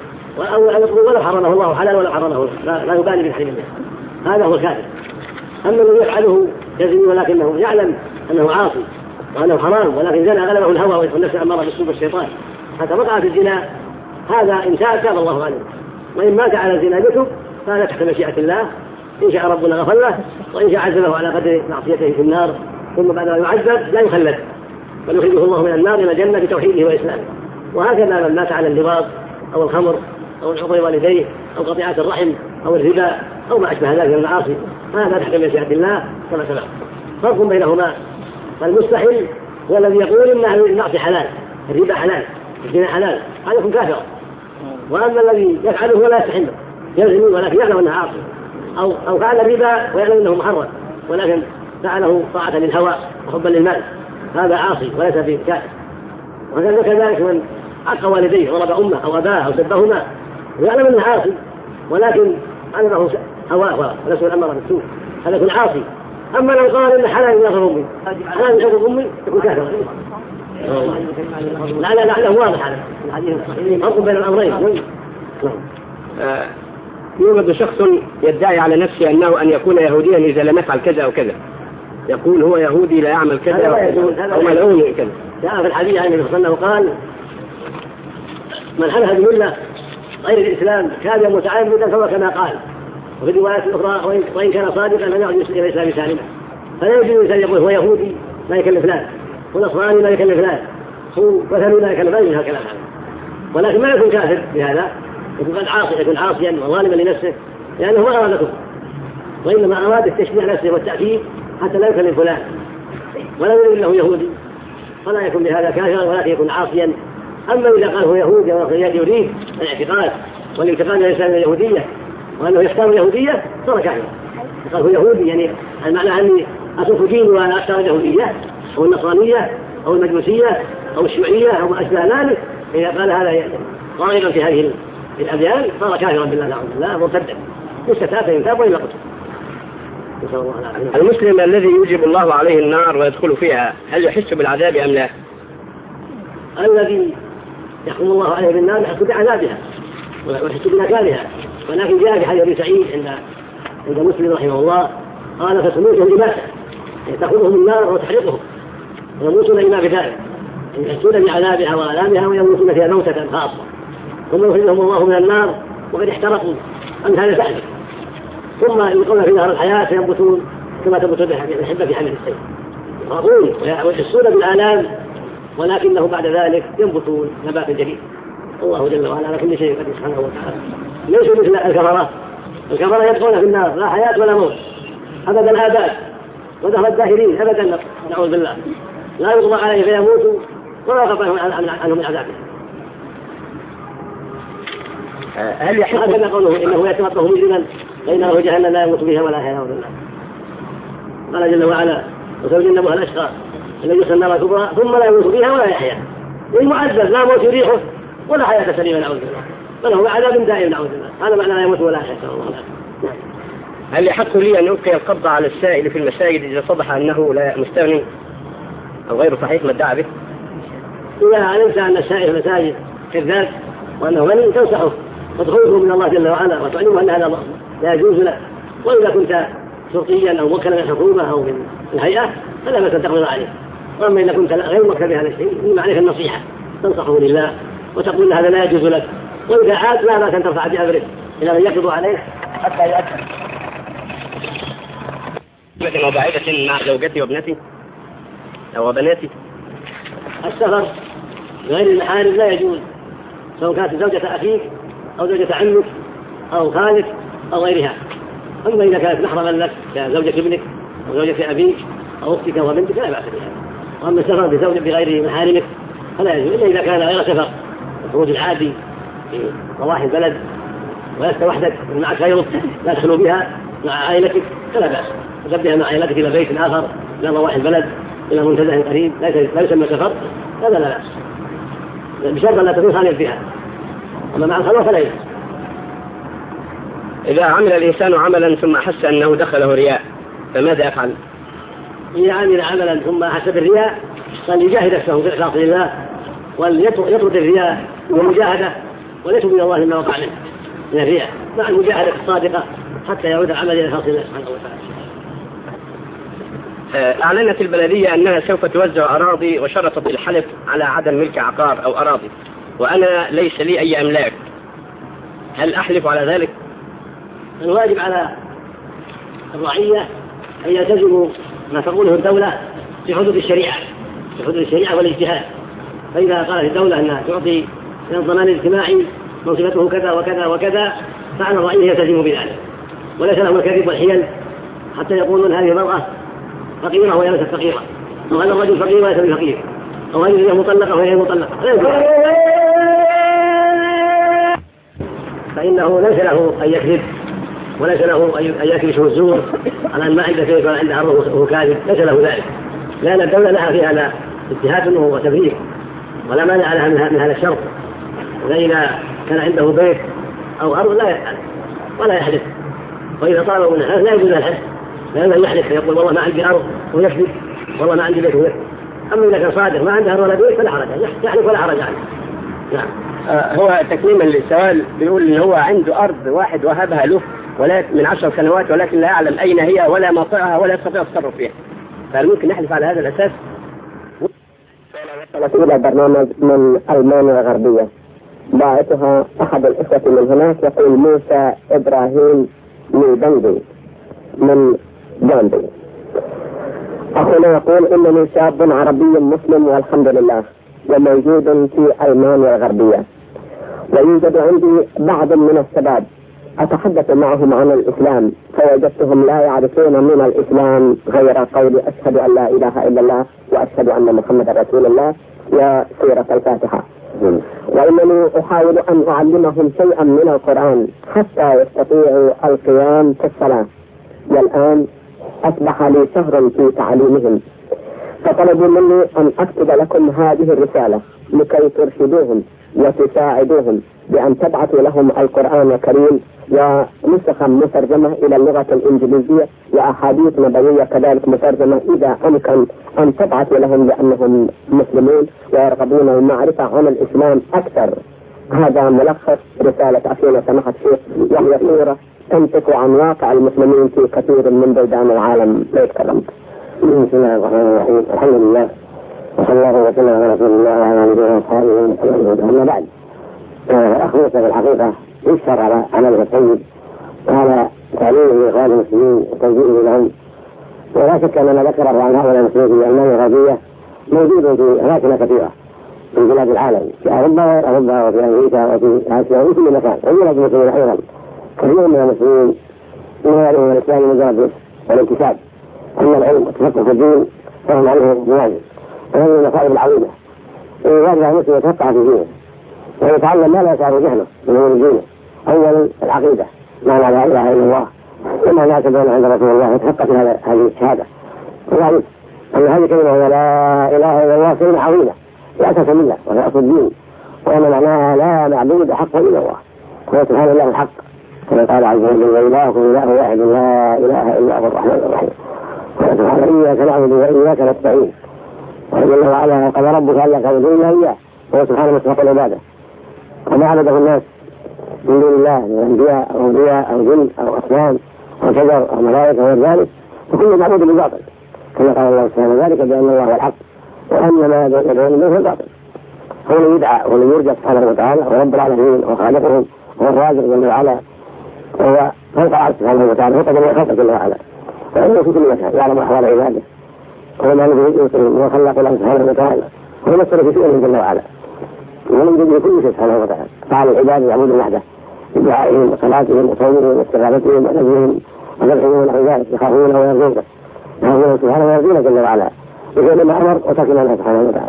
ولا حرمه الله حلال ولا حرمه الله، لا يبالي بتحريم الله، هذا هو الكافر. أما الذي يفعله يزني ولكنه يعلم أنه عاصي وأنه حرام، ولكن زنى غلبه الهوى والنفس أماره بالسوء والشيطان حتى وقع في الزنا، هذا إن شاء تاب الله عنه، وإن مات على الزنا يتوب فهذا تحت مشيئة الله، إن شاء ربنا غفر له، وإن شاء عذبه على قدر معصيته في النار، ثم بعد ما يعذب لا يخلد بل يخرجه الله من النار إلى الجنة بتوحيده وإسلامه. وهكذا من مات على اللواط أو الخمر أو العقوق والديه أو قطيعة الرحم أو الربا أو ما أشبه ذلك من المعاصي، هذا تحت مشيئة الله كما سبق. فرق بينهما، فالمستحل هو الذي يقول إن المعصية حلال، الربا حلال، الزنا حلال، هذا يكون كافرا. وأما الذي يفعله ولا يستحله يزني ولكن يعلم أنه عاصي، أو فعل الربا ويعلم أنه محرم ولكن فعله طاعة للهوى وحبا للمال، هذا عاصي وليس بكافر. وكذلك من عق والديه ضرب امه او اباه او سبهما ويعلم انه عاصي ولكن امره هواه ونفسه الامر بالسوء هذا يكون عاصي. اما لو قال ان حلال يغفر امي حلال يغفر امي يكون كافرا. لعله واضح هذا الحديث فرق بين الامرين. يوجد شخص يدعي على نفسه انه ان يكون يهوديا اذا لم يفعل كذا او كذا، يقول هو يهودي لا يعمل كذا او ملعون كذا. جاء في الحديث عن النبي صلى الله عليه وسلم قال من حلف بمله غير الاسلام كان متعمدا فهو كما قال. وفي الروايات الاخرى وان كان صادقا لم يعد الى الاسلام سالما. فلا يجوز الانسان يقول هو يهودي لا يكلف فلان ونصراني لا يكلف فلان وثني لا يكلف فلان هكذا. ولكن ما يكون كافر بهذا، يكون عاصيا وظالما لنفسه لانه ما اراد كفر وانما اراد التشبيه نفسه والتاكيد حتى لا يكلف فلان ولا يريد له يهودي فلا يكون بهذا كافرا ولكن يكون عاصيا. اما اذا قال هو يهودي يريد الاعتقاد والاعتقاد ليس من اليهوديه وانه يختار اليهوديه صار كافرا. قال هو يهودي يعني المعنى اني اترك ديني وانا اختار اليهوديه او النصرانيه او المجوسيه او الشيوعيه او ما اشبه ذلك. اذا قال هذا غالبا في هذه الاديان صار كافرا بالله نعوذ بالله مرتدا يستتاب ينتاب وإلا قتل. المسلم الذي يوجب الله عليه النار ويدخل فيها هل يحس بالعذاب ام لا؟ الذي يحكم الله عليه بالنار يحس بعذابها ويحس بنكالها. ولكن جاء في حديث ابي سعيد عند مسلم رحمه الله قال فتموتهم لماذا؟ تاخذهم النار وتحرقهم ويموتون الا بذلك يحسون بعذابها والامها ويموتون فيها موتة خاصة ثم يخرجهم الله من النار وقد احترقوا امثال سحر ثم يلقون في نهر الحياة فينبتون كما تنبت الحبة في حمل السيف يخافون ويحسون بالآلام ولكنه بعد ذلك ينبتون نباتا جديد. الله جل وعلا على كل شيء قدير سبحانه وتعالى. ليسوا مثل الكفرة يدخلون في النار لا حياة ولا موت أبدا آباد ودهر الداهرين أبدا نعوذ بالله لا يقضى عليه فيموتوا ولا يقضى عنهم من عذابه. هل يحق هكذا قوله إنه يتوقف مجرما فإنه جهنم لا يموت بها ولا يحيا بالله. قال جل وعلا وسيجنبها الأشقى الذي يصلى النار الكبرى ثم لا يموت بها ولا يحيا. المعذب لا موت يريحه ولا حياة سليمة نعوذ بالله فله عذاب دائم نعوذ بالله. هذا معنى لا يموت ولا يحيا. هل يحق لي أن ألقي القبض على السائل في المساجد إذا صبح أنه لا مستغني أو غير صحيح ما ادعى به؟ إذا علمت أن السائل في المساجد كذاب وأنه غني تنصحه وتخوفه من الله جل وعلا وتعلمه أن هذا لا يجوز له. وإذا كنت شرطيا أو موكلا من الحكومة أو من الهيئة فلا بأس أن تقبض عليه. وأما إذا كنت غير موكل بهذا الشيء يجب عليك النصيحة تنصحه لله وتقول هذا لا يجوز لك. وإذا عاد لا بأس أن ترفع بأمره إلى من يقبض عليه حتى يؤكد. وبعيدة مع زوجتي وابنتي أو بناتي. السفر غير المحارم لا يجوز سواء كانت زوجة أخيك أو زوجة عمك أو خالك أو غيرها. أما إذا كانت محرما لك كزوجة ابنك أو زوجة أبيك أو أختك وبنتك لا بأس بها. وأما السفر بزوجة بغير محارمك فلا يجوز إلا إذا كان غير سفر الخروج العادي في ضواحي البلد ولست وحدك معك غيرك لا تخلو بها مع عائلتك فلا بأس تذهب مع عائلتك إلى بيت آخر إلى ضواحي البلد إلى منتزه قريب لا يسمى سفر هذا لا بأس بشرط لا تكون خاليا فيها. أما مع الخلوة فلا يجوز. إذا عمل الإنسان عملا ثم أحس أنه دخله رياء فماذا يفعل؟ إذا عمل عملا ثم أحس بالرياء فليجاهد نفسه في الإخلاص لله وليطرد الرياء والمجاهدة وليتوب إلى الله مما وقع منه من الرياء مع المجاهدة الصادقة حتى يعود العمل إلى إخلاص الله سبحانه وتعالى. أعلنت البلدية أنها سوف توزع أراضي وشرطت الحلف على عدم ملك عقار أو أراضي وأنا ليس لي أي أملاك، هل أحلف على ذلك؟ الواجب على الرعية أن يلتزموا ما تقوله الدولة في حدود الشريعة والاجتهاد. فإذا قالت الدولة أنها تعطي من الضمان الاجتماعي منصبته كذا وكذا وكذا فعلى الرعية يلتزموا بذلك وليس لهم الكذب والحيل حتى يقولون هذه المرأة فقيرة وهي ليست فقيرة أو هذا الرجل فقير وليس بفقير أو هذه مطلقة وهي مطلقة فإنه ليس له أن يكذب وليس له أن يكذب الزور على أن ما عنده شيء ولا عنده أرض وهو كاذب ليس له ذلك لأن الدولة لها فيها اجتهاد وتبرير ولا مانع لها من هذا الشرط فإذا كان عنده بيت أو أرض لا يفعل ولا يحلف، وإذا طالبوا من الحلف لا يجوز الحلف، لأنه يحلف يقول والله ما عندي أرض ويكذب، والله ما عندي بيت ويكذب. أما إذا كان صادق ما عنده أرض ولا بيت فلا حرج عليه، يحلف ولا حرج عليه. نعم. هو تكميما للسؤال بيقول إن هو عنده أرض واحد وهبها له ولكن من 10 سنوات، ولكن لا يعلم أين هي ولا موقعها ولا يستطيع التصرف فيها، فهل ممكن نحلف على هذا الأساس؟ وصلت إلى برنامج من ألمانيا الغربية، باعثها أحد الإخوة من هناك يقول موسى إبراهيم ميبندي من جامبي. أخونا يقول إنني شاب عربي مسلم والحمد لله، وموجود في ألمانيا الغربية، ويوجد عندي بعض من الشباب أتحدث معهم عن الإسلام، فوجدتهم لا يعرفون من الإسلام غير قول أشهد أن لا إله إلا الله وأشهد أن محمد رسول الله وسورة الفاتحة، وإنني أحاول أن أعلمهم شيئا من القرآن حتى يستطيعوا القيام في الصلاة، والآن أصبح لي شهر في تعليمهم، فطلبوا مني أن أكتب لكم هذه الرسالة لكي ترشدوهم وتساعدوهم بأن تبعثوا لهم القرآن الكريم ونسخا مترجمة إلى اللغة الإنجليزية وأحاديث نبوية كذلك مترجمة إذا أمكن أن تبعثوا لهم، لأنهم مسلمون ويرغبون المعرفة عن الإسلام أكثر. هذا ملخص رسالة أخينا سماحة الشيخ، وهي صورة تنطق عن واقع المسلمين في كثير من بلدان العالم. لا يتكلم. بسم الله الرحمن الرحيم، الحمد لله وصلى الله وسلم على رسول الله وعلى آله وصحبه وسلم. أما بعد، أخوة في الحقيقة يشكر على عمله الطيب وعلى تعليمه لإخوان المسلمين وتوجيهه لهم، ولا شك أن ما ذكره عن هؤلاء المسلمين في ألمانيا الغربية موجود في أماكن كثيرة في بلاد العالم، في أوروبا وفي أمريكا وفي آسيا وفي كل مكان، وفي بلاد المسلمين أيضا. كثير من المسلمين من الإسلام مجرد والانتساب، أما العلم والتفقه في الدين فهم عليه بواجب، وهذه المصائب العظيمة. واجب على المسلم يتفقه في دينه ويتعلم ما لا يشعر جهله من امور دينه. اولا العقيده، معنى لا اله الا الله، ثم لا تدعون عند رسول الله يتفقه في هذه الشهاده، ويعرف ان هذه كلمه ولا اله الا الله كلمه عظيمه لا اساس لله وهي اصل الدين، وان معناها لا معبود حق الا الله، هو سبحان الله الحق، كما قال عز وجل والهكم اله واحد لا اله الا هو الرحمن الرحيم، سبحان اياك نعبد واياك نستعين، وجل وعلا قال ربك الا تعبدوا الا اياه، هو سبحانه مستحق العباده. وما عبده الناس من دون الله من انبياء او اولياء او جن او اصنام او شجر او ملائكه وغير ذلك، فكل معبود بالباطل، كما قال الله سبحانه ذلك بان الله هو الحق وان ما يدعون به هو الباطل. هو الذي يدعى، هو الذي يرجى سبحانه وتعالى، ورب العالمين وخالقهم، هو الرازق جل وعلا، وهو فوق العرش سبحانه وتعالى، فوق جميع خلقه جل وعلا، وانه في كل مكان يعلم احوال عباده، هو ما الذي يوصلهم، هو خلق له سبحانه وتعالى، هو مثل في شؤونه جل وعلا، ومن يجب كل شيء سبحانه وتعالى. فعلى العباد يعبدون وحده بدعائهم وصلاتهم وصومهم واستغاثتهم ونذرهم وذبحهم ونحو ذلك، يخافونه ويرجونه، يخافونه سبحانه ويرجونه جل وعلا، بفعل ما امر وترك ما نهى سبحانه وتعالى.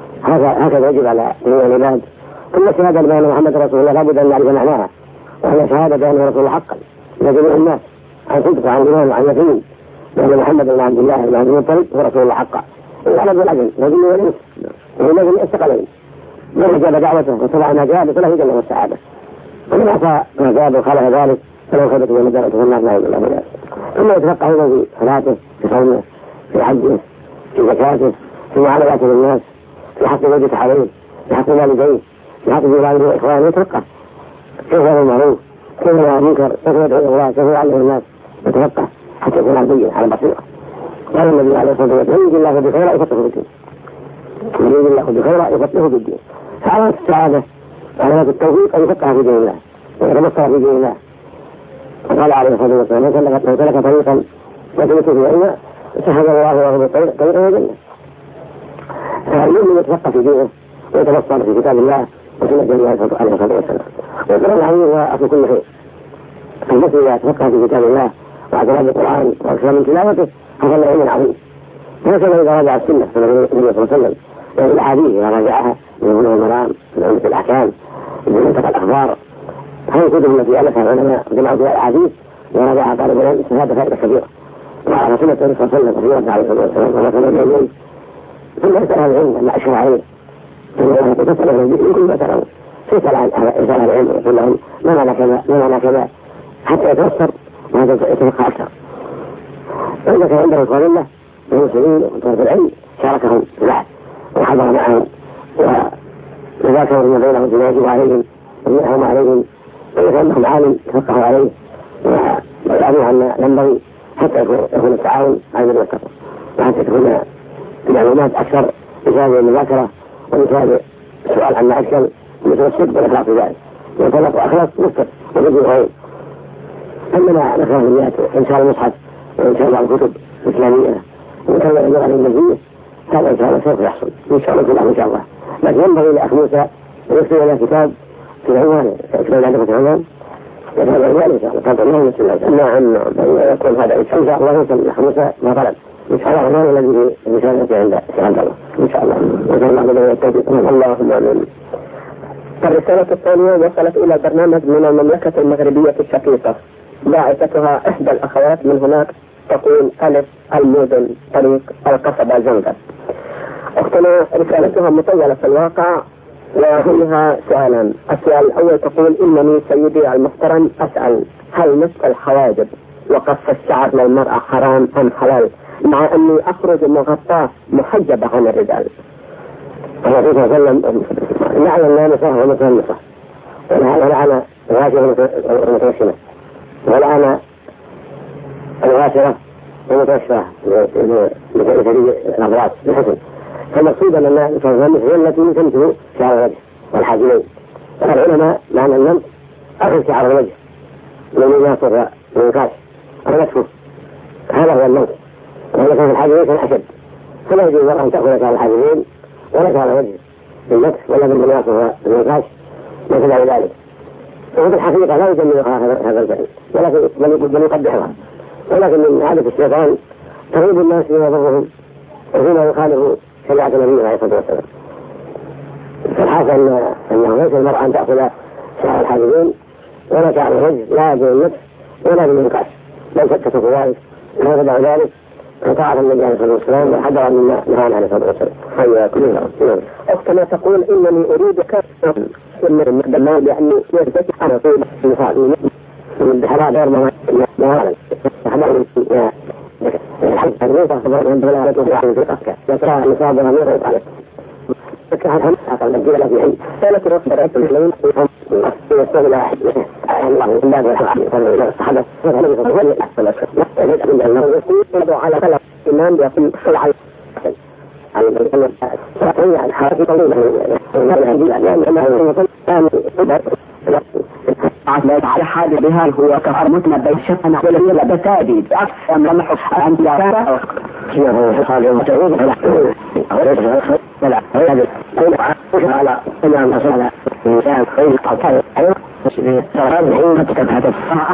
هكذا يجب على جميع العباد. كل شهاده بان محمد رسول الله لابد ان نعرف معناها، وهي شهاده بانه رسول الله حقا لجميع الناس، عن صدق وعن ايمان وعن يقين بان محمد بن عبد الله بن عبد المطلب هو رسول الله حقا، العرب والعجم والجن والانس وهو جميع الثقلين. من أجاب دعوته واتبع ما جاء فله الجنة والسعادة، ومن عصى ما جاء وخالف ذلك فله خيبة ومدارته والنار لا يضل له ذلك. ثم يتفقه أيضا في صلاته، في صومه، في حجه، في زكاته، في معاملاته بالناس، في حق زوجته عليه، في حق والديه، في حق جيرانه وإخوانه، يتفقه كيف يعمل المعروف، كيف ينهى المنكر، كيف يدعو إلى الله، كيف يعلم الناس، يتفقه حتى يكون عبديا على بصيرة. قال النبي عليه الصلاة والسلام: يريد الله بخير يفقهه في الدين، يريد الله بخير يفقهه في الدين. فعلامة السعادة وعلامة التوفيق أن يفقه في دين الله ويتمسك في دين الله. وقال عليه الصلاة والسلام: من سلك طريقا يسلك فيه علما سهل الله له طريقا الجنة. فالمؤمن يتفقه في دينه ويتبصر في كتاب الله وسنة النبي عليه الصلاة والسلام. والقرآن العظيم هو أصل كل خير. المسلم إذا يتفقه في كتاب الله واعتنى بالقرآن واكثر من تلاوته حصل له علم عظيم. وهكذا إذا راجع السنة صلى الله عليه وسلم والأحاديث إذا راجعها من بلوغ المرام، من عمدة الأحكام، من منطقة الأخبار، هذه الكتب التي ألفها العلماء جمعوا فيها الأحاديث وراجعها طالب العلم استفاد فائدة كبيرة. وعلى سنة النبي صلى الله عليه وسلم وفي عليه الصلاة والسلام ولا سنة ثم يسأل العلم أن أشهر عليه ثم تسأل من كل ما ترون يسأل العلم ويقول لهم ما معنى كذا ما معنى كذا حتى يتوفر وهذا يتوقع أكثر. وإذا كان عنده فضيلة المسلمين وطلبة العلم شاركهم في البحث وحضر معهم وذاكروا فيما بينهم بما يجب عليهم ومنعهم عليهم، وإذا كان عندهم عالم تفقهوا عليه ويعلموا أن ينبغي حتى يكون التعاون على البر والتقوى، وحتى تكون المعلومات أكثر بسبب المذاكرة وبسبب السؤال عما أكثر مثل الصدق والإخلاص في ذلك، ويتلقى وأخلاص مفتر وجد العلم. أننا نقرأ النيات إن شاء المصحف وإن شاء الله الكتب الإسلامية وإن شاء الله اللغة الإنجليزية، هذا إن شاء الله سوف يحصل إن شاء الله كله إن شاء الله. لكن ينبغي لأخ موسى أن يكتب لنا كتاب في العنوان، يكتب عندكم في العنوان يكتب العنوان إن شاء الله. طبعا الله يسلم. نعم يكون هذا إن شاء الله يسلم أخ موسى ما طلب إن شاء الله العنوان الذي يسلم عند عبد الله إن شاء الله. وإن الله بدأ يتوفيق اللهم آمين. الرسالة الثانية وصلت إلى البرنامج من المملكة المغربية الشقيقة، باعثتها إحدى الأخوات من هناك تقول ألف المودن طريق القصبة زنقة. أختنا رسالتها مطولة في الواقع وفيها سؤالان. السؤال الأول تقول إنني سيدي المحترم أسأل هل نصف الحواجب وقص الشعر للمرأة حرام أم حلال مع أني أخرج مغطاة محجبة عن الرجال؟ الرسول صلى الله عليه وسلم لعن النامصة والمتنمصة ولعن الغاشرة والمتوسمة ولعن الغاشرة والمتوسمة لتجري الأضرار بالحسن. فالمقصود أن النامصة والمتنمصة هي التي تنتهي شعر الوجه والحاجبين. العلماء معنى النمص أخذ شعر الوجه من يناصر وينقاش أو يكفه، هذا هو النمص. وإذا كان الحاجبين كان أشد فلا يجوز أن تأخذ شعر الحاجبين ولا شعر الوجه بالمكس ولا بالمناصر والنقاش مثل ذلك. وفي الحقيقة لا يجملها هذا الفعل بل يقدحها، ولكن من عادة الشيطان تغيب الناس فيما يضرهم وفيما يخالف شريعة النبي عليه الصلاة والسلام. فالحاصل أنه ليس المرأة أن تأخذ شعر الحاجبين ولا شعر الوجه لا بالمكس ولا بالنقاش، بل شك في ذلك وهذا بعد ذلك قطاعة النبي عليه الصلاة والسلام وحذر مما نهى عليه الصلاة والسلام. حياكم. أختنا تقول إنني أريد كسر من المقدمات لأني يرتكب على طول المصائب من بحرات غير موارد فحضر الحج الريطة من بلاد وفي في أفكار يترى المصاب غمير ويطالب فكان هم أقل الجيلة في حي ثالث رفض رأيت المسلمين يستوى إلى الله إلا بالحق حدث وهو أحسن يجب على ثلاث إمام يقول صلع الحركة طويلة على حال بها هو كفر متنبي شفنا ولا بتادي أكثر من محف عند يعرف هي حال متعود ولا هذا على إمام أصلا إنسان خير قطع هذا كتب هذا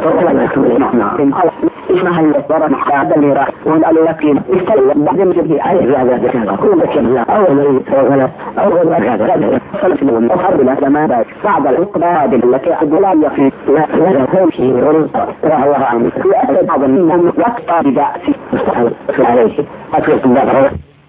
اسمها الضرر هذا اللي راح ونقول لك يستلم بعدين يجي عليه هذا كذا كل كذا أول ما أول هذا خلص من أخر بلا زمان بعد العقبة التي عدلا يخي لا هو شيء راه الله عنه بعض منهم يقطع بدأسي عليه أكثر من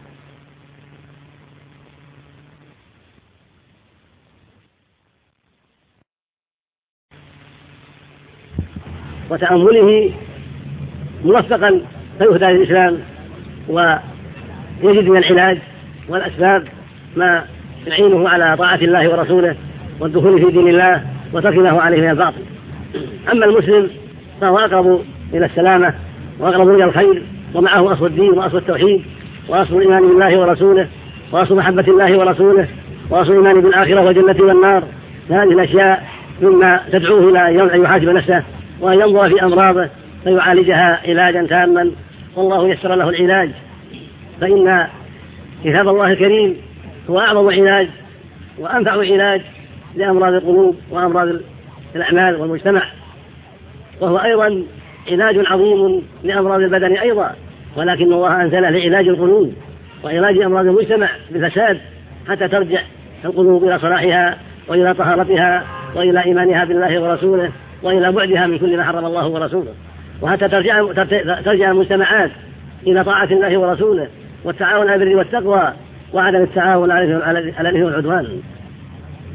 وتأمله موفقا فيهدى للإسلام ويجد من العلاج والأسباب ما يعينه على طاعة الله ورسوله والدخول في دين الله وترك ما هو عليه من الباطل. أما المسلم فهو أقرب إلى السلامة وأقرب إلى الخير، ومعه أصل الدين وأصل التوحيد وأصل الإيمان بالله ورسوله وأصل محبة الله ورسوله وأصل الإيمان بالآخرة والجنة والنار. هذه الأشياء مما تدعوه إلى أن يحاسب نفسه وأن ينظر في أمراضه فيعالجها علاجا تاما، والله يسر له العلاج. فإن كتاب الله الكريم هو أعظم علاج وأنفع علاج لأمراض القلوب وأمراض الأعمال والمجتمع، وهو أيضا علاج عظيم لأمراض البدن أيضا، ولكن الله أنزله لعلاج القلوب وعلاج أمراض المجتمع بالفساد حتى ترجع القلوب إلى صلاحها وإلى طهارتها وإلى إيمانها بالله ورسوله وإلى بعدها من كل ما حرم الله ورسوله، وحتى ترجع المجتمعات إلى طاعة الله ورسوله والتعاون على البر والتقوى وعدم التعاون على الإثم والعدوان.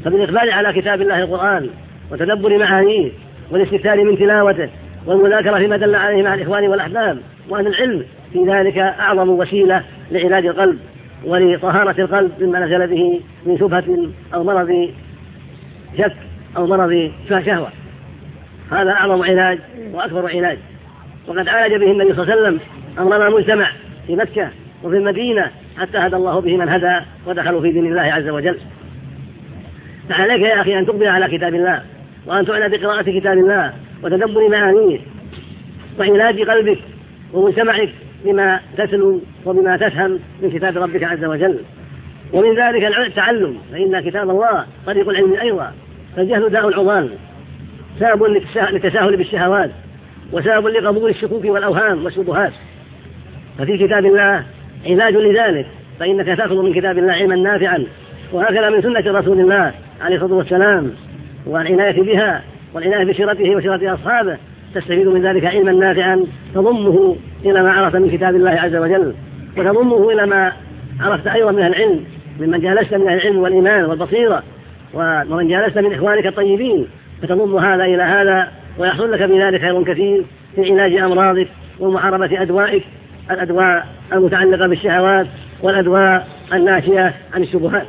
فبالإقبال على كتاب الله القرآن وتدبر معانيه والاستكثار من تلاوته والمذاكرة فيما دل عليه مع الإخوان والأحباب وأهل العلم في ذلك أعظم وسيلة لعلاج القلب ولطهارة القلب مما نزل به من شبهة أو مرض شك أو مرض شهوة. هذا أعظم علاج وأكبر علاج، وقد عالج به النبي صلى الله عليه وسلم أمرنا المجتمع في مكة وفي المدينة حتى هدى الله به من هدى ودخلوا في دين الله عز وجل. فعليك يا أخي أن تقبل على كتاب الله وأن تعنى بقراءة كتاب الله وتدبر معانيه وعلاج قلبك ومجتمعك بما تتلو وبما تفهم من كتاب ربك عز وجل. ومن ذلك التعلم، فإن كتاب الله طريق العلم أيضا، فالجهل داء العضال، سبب للتساهل بالشهوات، وسبب لقبول الشكوك والأوهام والشبهات. ففي كتاب الله علاج لذلك، فإنك تأخذ من كتاب الله علما نافعا، وهكذا من سنة رسول الله عليه الصلاة والسلام والعناية بها والعناية بسيرته وسيرة أصحابه، تستفيد من ذلك علما نافعا تضمه إلى ما عرفت من كتاب الله عز وجل، وتضمه إلى ما عرفت أيضا من العلم ممن جالست من العلم والإيمان والبصيرة ومن جالست من إخوانك الطيبين، فتضم هذا إلى هذا ويحصل لك بذلك خير كثير في علاج أمراضك ومحاربة أدوائك، الأدواء المتعلقة بالشهوات والأدواء الناشئة عن الشبهات.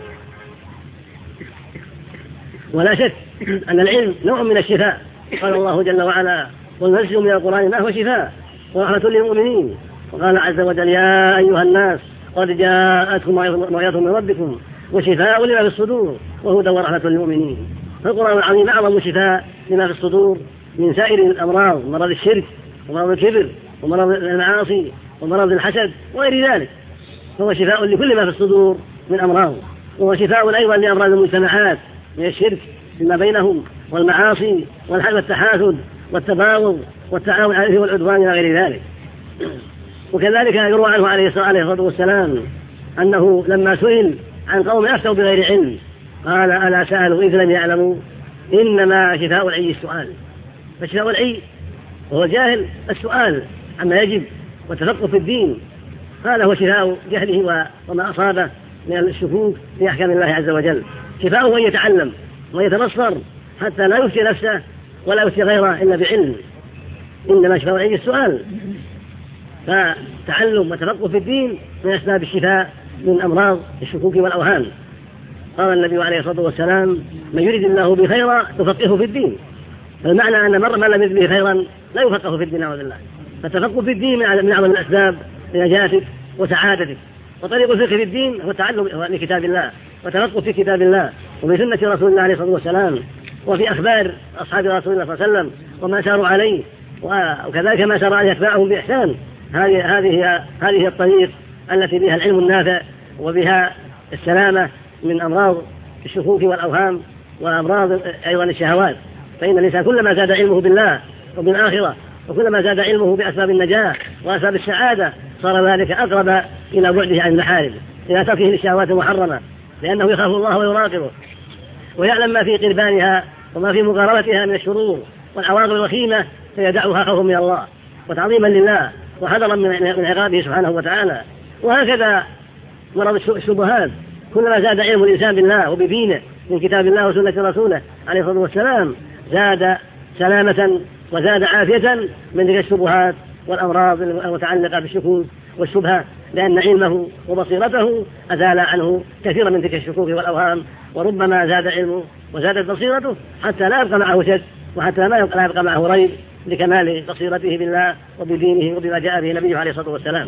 ولا شك أن العلم نوع من الشفاء، قال الله جل وعلا: وننزل من القرآن ما هو شفاء ورحمة للمؤمنين. وقال عز وجل: يا أيها الناس قد جاءتكم موعظة من ربكم وشفاء لما في الصدور وهدى ورحمة للمؤمنين. فالقرآن العظيم أعظم شفاء لما في الصدور من سائر الأمراض، مرض الشرك ومرض الكبر ومرض المعاصي ومرض الحسد وغير ذلك، فهو شفاء لكل ما في الصدور من أمراض، وهو شفاء أيضا لأمراض المجتمعات من الشرك فيما بينهم والمعاصي والتحاسد والتباغض والتعاون عليه والعدوان إلى غير ذلك. وكذلك يروى عنه عليه الصلاة والسلام أنه لما سئل عن قوم أفتوا بغير علم قال: ألا سألوا إذ لم يعلموا، إنما شفاء العي السؤال. فشفاء العي وهو جاهل السؤال عما يجب والتفقه في الدين، هذا هو شفاء جهله وما أصابه من الشكوك في أحكام الله عز وجل. شفاؤه أن يتعلم ويتبصر حتى لا يفتي نفسه ولا يفتي غيره إلا بعلم، إنما شفاء العي السؤال. فتعلم وتفقه في الدين من أسباب الشفاء من أمراض الشكوك والأوهام. قال النبي عليه الصلاة والسلام: من يريد الله به خيرا يفقهه في الدين. فالمعنى أن من لم يرد به خيرا لا يفقه في الدين، أعوذ بالله. فالتفقه في الدين من أعظم الأسباب لنجاتك وسعادتك. وطريق الفقه في الدين هو التعلم لكتاب الله وتفقه في كتاب الله وفي سنة رسول الله عليه الصلاة والسلام وفي أخبار أصحاب رسول الله صلى الله عليه وسلم وما ساروا عليه، وكذلك ما سار عليه أتباعهم بإحسان. هذه الطريق التي بها العلم النافع وبها السلامة من أمراض الشكوك والأوهام وأمراض أيضا الشهوات. فإن الإنسان كلما زاد علمه بالله وبالآخرة وكلما زاد علمه بأسباب النجاة وأسباب السعادة صار ذلك أقرب إلى بعده عن المحارم، إلى تركه للشهوات المحرمة، لأنه يخاف الله ويراقبه ويعلم ما في قربانها وما في مقاربتها من الشرور والعواقب الوخيمة، فيدعها خوفا من الله وتعظيما لله وحذرا من عقابه سبحانه وتعالى. وهكذا مرض الشبهات، كلما زاد علم الإنسان بالله وبدينه من كتاب الله وسنة رسوله عليه الصلاة والسلام زاد سلامة وزاد عافية من تلك الشبهات والأمراض المتعلقة بالشكوك والشبهة، لأن علمه وبصيرته أزال عنه كثيرا من تلك الشكوك والأوهام. وربما زاد علمه وزادت بصيرته حتى لا يبقى معه شك وحتى لا يبقى معه ريب لكمال بصيرته بالله وبدينه وبما جاء به نبيه عليه الصلاة والسلام.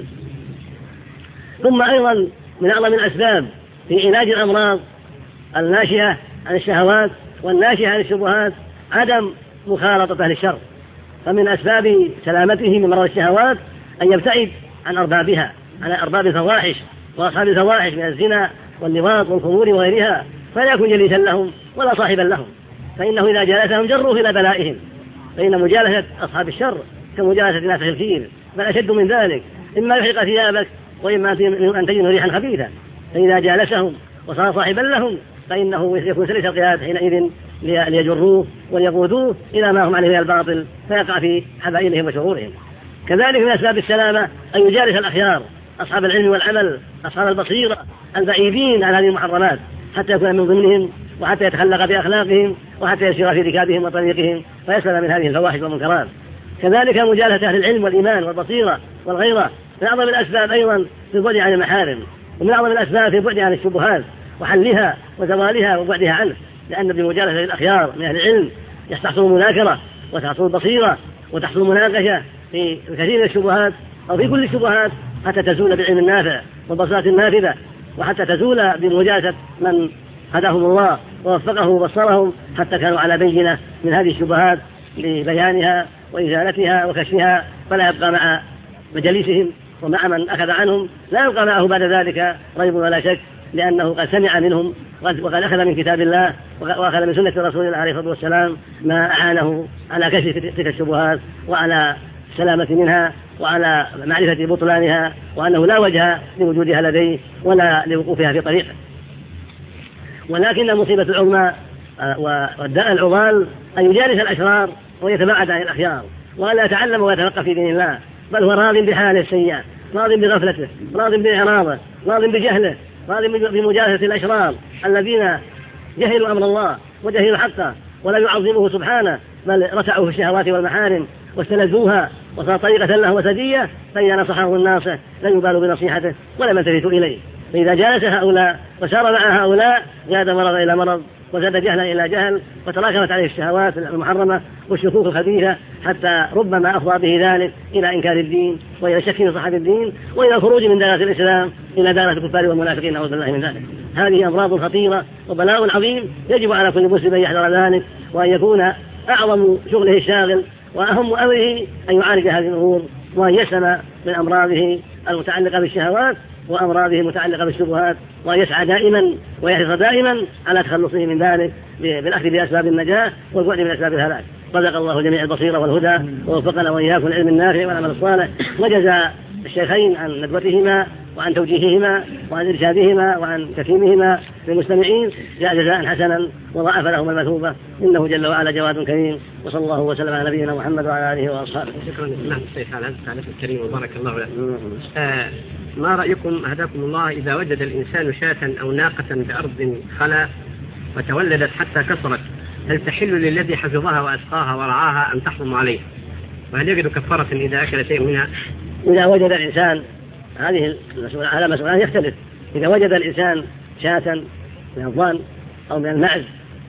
ثم أيضا من أعظم الأسباب في علاج الأمراض الناشئة عن الشهوات والناشئة عن الشبهات عدم مخالطة أهل الشر. فمن أسباب سلامته من مرض الشهوات أن يبتعد عن أربابها، على أرباب الفواحش وأصحاب الفواحش من الزنا واللواط والخمور وغيرها، فلا يكن جليسا لهم ولا صاحبا لهم، فإنه إذا جالسهم جروه إلى بلائهم. فإن مجالسة أصحاب الشر كمجالسة ناس الخير، بل أشد من ذلك، إما يحرق ثيابك وإما أن تجد ريحا خبيثة. فإذا جالسهم وصار صاحبا لهم فإنه يكون سلس القياد حينئذ ليجروه وليقودوه إلى ما هم عليه من الباطل فيقع في حبائلهم وشرورهم. كذلك من أسباب السلامة أن يجالس الأخيار، أصحاب العلم والعمل، أصحاب البصيرة البعيدين عن هذه المحرمات، حتى يكون من ضمنهم وحتى يتخلق بأخلاقهم وحتى يسير في ركابهم وطريقهم فيسلم من هذه الفواحش والمنكرات. كذلك مجالسة أهل العلم والإيمان والبصيرة والغيرة من أعظم الأسباب أيضا في البعد عن المحارم، ومن أعظم الأسباب في البعد عن الشبهات وحلها وزوالها وبعدها عنه، لأن بمجالسة الأخيار من أهل العلم يستحصل المذاكرة وتحصل البصيرة وتحصل المناقشة في الكثير من الشبهات أو في كل الشبهات حتى تزول بالعلم النافع والبصائر النافذة، وحتى تزول بمجالسة من هداهم الله ووفقه وبصرهم حتى كانوا على بينة من هذه الشبهات لبيانها وإزالتها وكشفها، فلا يبقى مع مجالسهم ومع من أخذ عنهم لا يبقى معه بعد ذلك ريب ولا شك، لأنه قد سمع منهم وقد أخذ من كتاب الله وأخذ من سنة رسول الله عليه الصلاة والسلام ما أعانه على كشف تلك الشبهات وعلى السلامة منها وعلى معرفة بطلانها، وأنه لا وجه لوجودها لديه ولا لوقوفها في طريقه. ولكن المصيبة العظمى والداء العضال أن يجالس الأشرار ويتباعد عن الأخيار ولا يتعلم ويتفقه في دين الله، بل هو راض بحاله السيئة، راض بغفلته، راض بإعراضه، راض بجهله، راض بمجالسة الأشرار الذين جهلوا أمر الله وجهلوا حقه ولم يعظموه سبحانه، بل رتعوا في الشهوات والمحارم واستلذوها وصار طريقة له وسدية، فإذا نصحه الناصح لن يبالوا بنصيحته ولم يلتفتوا إليه. فإذا جالس هؤلاء وسار مع هؤلاء زاد مرض إلى مرض وزاد جهلا إلى جهل وتراكمت عليه الشهوات المحرمة والشكوك الخبيثة، حتى ربما أفضى به ذلك إلى إنكار الدين وإلى شك في صحة الدين وإلى الخروج من دائرة الإسلام إلى دائرة الكفار والمنافقين نعوذ بالله من ذلك. هذه أمراض خطيرة وبلاء عظيم يجب على كل مسلم أن يحذر ذلك، وأن يكون أعظم شغله الشاغل وأهم أمره أن يعالج هذه الأمور وأن يسلم من أمراضه المتعلقة بالشهوات وأمراضه المتعلقة بالشبهات، وأن يسعى دائما ويحرص دائما على تخلصه من ذلك بالأخذ بأسباب النجاة والبعد من أسباب الهلاك. رزق الله جميع البصيرة والهدى ووفقنا وإياكم العلم النافع والعمل الصالح، وجزى الشيخين عن ندوتهما وعن توجيههما وعن إرشادهما وعن تكريمهما للمستمعين جزاء حسنا وضاعف لهم المثوبة، إنه جل وعلا جواد كريم. وصلى الله وسلم على نبينا محمد وعلى آله وأصحابه. شكرا لله الشيخ على هذا التعليق الكريم وبارك الله لك. ما رأيكم هداكم الله إذا وجد الإنسان شاة أو ناقة بأرض خلا وتولدت حتى كثرت، هل تحل للذي حفظها وأسقاها ورعاها أن تحرم عليه؟ وهل يجد كفارة إذا أكل شيء منها؟ إذا وجد الإنسان هذه على مسؤولان يختلف. إذا وجد الإنسان شاة من الضان أو من المعز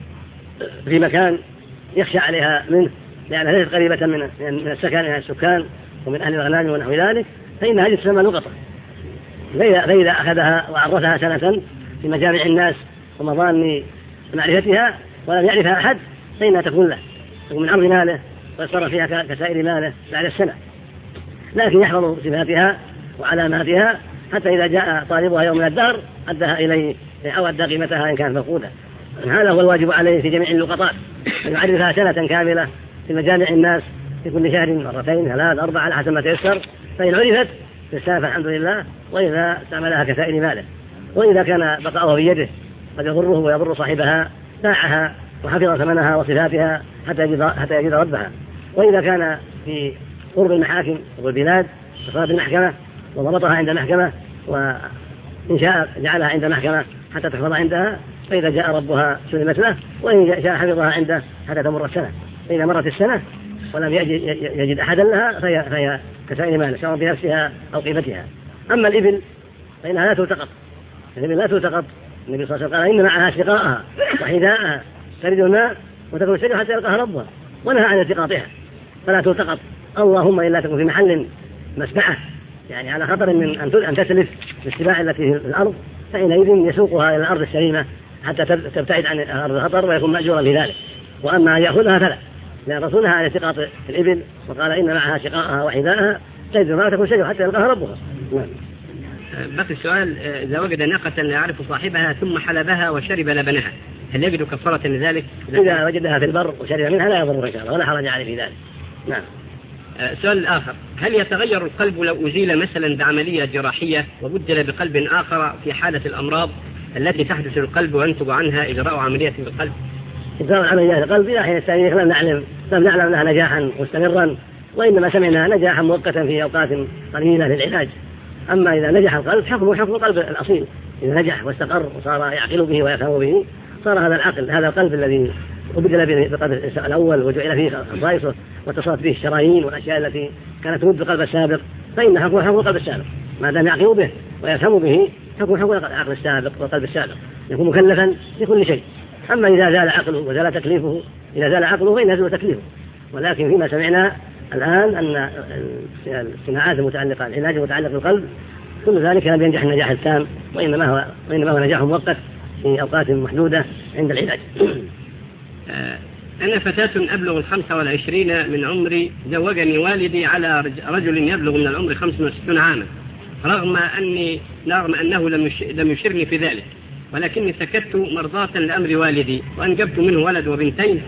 في مكان يخشى عليها منه لأنها ليست قريبة من السكان ومن أهل الغنام ونحو ذلك، فإن هذه تسمى لقطة. فإذا أخذها وعرفها سنة في مجامع الناس ومظان معرفتها ولم يعرفها أحد فإنها تكون له، تكون من أمر ماله ويصرف فيها كسائر ماله بعد السنة، لكن يحفظ صفاتها وعلاماتها حتى إذا جاء طالبها يوم من الدهر أدها إليه أو أدى قيمتها إن كانت مفقودة. هذا هو الواجب عليه في جميع اللقطات، أن يعرفها سنة كاملة في مجامع الناس في كل شهر مرتين 3 4 على حسب ما تيسر، فإن عرفت فالسنة فالحمد لله، وإذا استعملها كسائر ماله. وإذا كان بقاؤها بيده قد يضره ويضر صاحبها باعها وحفظ ثمنها وصفاتها حتى يجد ربها. وإذا كان في قرب المحاكم والبلاد فصارت المحكمة وضبطها عند محكمة، وإن شاء جعلها عند محكمة حتى تحفظ عندها، فإذا جاء ربها سلمت له، وإن شاء حفظها عنده حتى تمر السنة. فإذا مرت السنة ولم يجد أحدا لها فهي كسائر ماله سواء بنفسها أو قيمتها. أما الإبل فإنها لا تلتقط، الإبل لا تلتقط. النبي صلى الله عليه وسلم قال إن معها سقاءها وحذاءها ترد الماء وتكون السجن حتى يلقاها ربها، ونهى عن التقاطها فلا تلتقط، اللهم إلا تكون في محل مسبعة يعني على خطر من أن تتلف السباع التي في الأرض، فإنئذ يسوقها إلى الأرض السليمة حتى تبتعد عن أرض الخطر ويكون مأجورا لذلك. وأما أن يأخذها فلا، لأن رسولها عن التقاط الإبل وقال إن معها سقاءها وحذاءها تجد ما تكون سجن حتى يلقاها ربها. بقي السؤال: إذا وجد ناقة لا يعرف صاحبها ثم حلبها وشرب لبنها، هل يجد كفارة لذلك؟ إذا وجدها في البر وشرب منها لا يضر إن شاء الله ولا حرج عليه في ذلك. نعم. السؤال الآخر: هل يتغير القلب لو أزيل مثلا بعملية جراحية وبدل بقلب آخر في حالة الأمراض التي تحدث للقلب وينتج عنها إجراء عملية بالقلب؟ إجراء عملية القلب إلى حين التاريخ لم نعلم لها نجاحا مستمرا، وإنما سمعنا نجاحا مؤقتا في أوقات قليلة للعلاج. أما إذا نجح القلب حكم القلب الأصيل، إذا نجح واستقر وصار يعقل به ويفهم به صار هذا العقل هذا القلب الذي أبدل به بقلب الأول وجعل فيه خصائصه واتصلت به الشرايين والأشياء التي كانت تمد القلب السابق، فإن حكم القلب السابق ما دام يعقل به ويفهم به حكم العقل السابق والقلب السابق، يكون مكلفا بكل شيء. أما إذا زال عقله وزال تكليفه، إذا زال عقله فإن يزول تكليفه. ولكن فيما سمعنا الآن أن الصناعات المتعلقة العلاج المتعلق بالقلب كل ذلك لم ينجح النجاح التام، وإنما هو نجاح مؤقت في أوقات محدودة عند العلاج. أنا فتاة أبلغ 25 من عمري، زوجني والدي على رجل يبلغ من العمر 65 عاما، رغم أنه لم يشرني في ذلك، ولكني سكت مرضاة لأمر والدي، وأنجبت منه ولد وبنتين،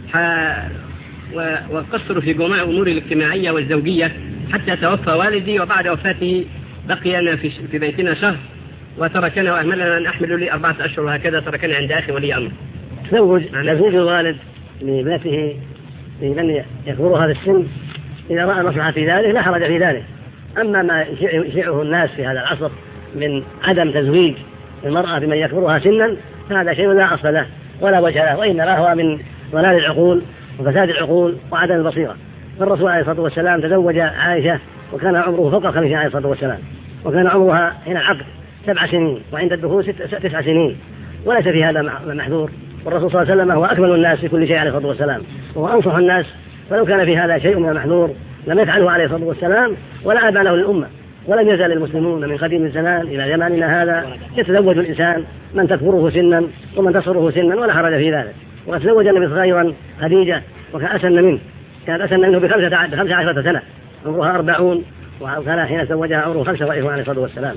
وقصر في جميع أموري الاجتماعية والزوجية حتى توفى والدي، وبعد وفاته بقينا في بيتنا شهر، وتركنا وأهملنا أن أحمل لي 4 أشهر، وهكذا تركنا عند أخي ولي أمر. تزوج الوالد لابنته لمن يكبر هذا السن إذا رأى مصلحة في ذلك لا حرج في ذلك. أما ما يشيعه الناس في هذا العصر من عدم تزويج المرأة بمن يكبرها سنا فهذا شيء لا أصل له ولا وجه له، وإنما هو من ضلال العقول وفساد العقول وعدم البصيرة. فالرسول عليه الصلاة والسلام تزوج عائشة وكان عمره فوق 50 عليه الصلاة والسلام، وكان عمرها حين العقد 7 سنين وعند الدخول 9 سنين، وليس في هذا محذور. والرسول صلى الله عليه وسلم هو أكمل الناس في كل شيء عليه الصلاة والسلام، وهو أنصح الناس، فلو كان في هذا شيء من المحذور لم يفعله عليه الصلاة والسلام ولا أبى له للأمة. ولم يزال المسلمون من قديم الزمان إلى زماننا هذا يتزوج الإنسان من تكبره سنا ومن تصره سنا ولا حرج في ذلك. وتزوج النبي صغيرا خديجة وكان أسن منه، كانت أسن منه ب15 سنة، عمرها 40، وكان حين زوجها عمره 25 عليه الصلاة والسلام.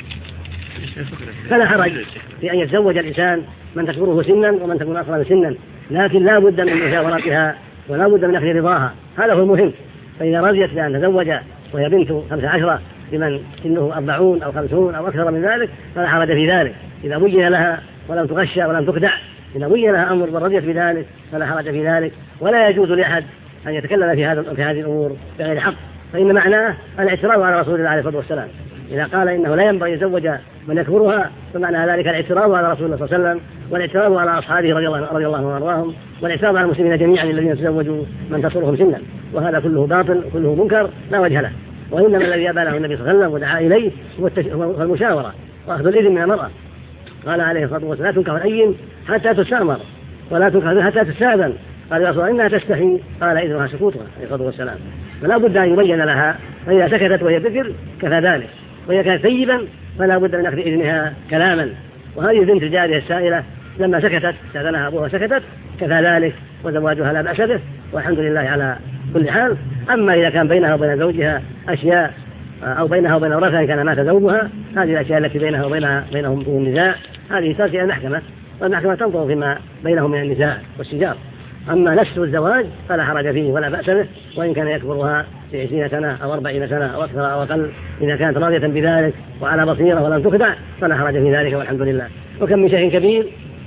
فلا حرج في أن يتزوج الإنسان من تكبره سنا ومن تكون أصغر سنا، لكن لا بد من مشاورتها ولا بد من أخذ رضاها، هذا هو المهم. فإذا رضيت بأن تزوج وهي بنت 15 بمن سنه 40 أو 50 أو أكثر من ذلك فلا حرج في ذلك، إذا بين لها ولم تغشى ولم تخدع، إذا بين لها أمر ورضيت بذلك فلا حرج في ذلك. ولا يجوز لأحد أن يتكلم في هذه الأمور بغير حق، فإن معناه الاعتراض على رسول الله عليه الصلاة والسلام. إذا قال إنه لا ينبغي يتزوج من يكبرها فمعنى ذلك الاعتراض على رسول الله صلى الله عليه وسلم، والاعتراض على أصحابه رضي الله عنهم وأرضاهم، والاعتراض على المسلمين جميعا الذين تزوجوا من تصرهم سنا، وهذا كله باطل كله منكر لا وجه له. وإنما الذي أبى له النبي صلى الله عليه وسلم ودعا إليه هو المشاورة وأخذ الإذن من المرأة. قال عليه الصلاة والسلام: لا تنكح الأيم حتى تستأمر ولا تنكح حتى تستأذن. قال يا رسول الله إنها تستحي، قال إذنها سكوتها عليه الصلاة والسلام. فلا بد أن يبين لها، فإذا سكتت وهي بكر كفى ذلك، وإذا كانت ثيبا فلا بد من أخذ إذنها كلاما. وهذه البنت الجارية السائلة لما سكتت استأذنها أبوها سكتت كفى ذلك، وزواجها لا بأس به، والحمد لله على كل حال. أما إذا كان بينها وبين زوجها أشياء أو بينها وبين ورثها كان مات زوجها، هذه الأشياء التي بينها وبينهم النزاع هذه ترجع إلى المحكمة، والمحكمة تنظر فيما بينهم من النزاع والشجار. أما نفس الزواج فلا حرج فيه ولا بأس به، وإن كان يكبرها في 20 سنة أو 40 سنة أو أكثر أو أقل، إذا كانت راضية بذلك وعلى بصيرة ولم تخدع فلا حرج في ذلك، والحمد لله. وكم من شيء كبير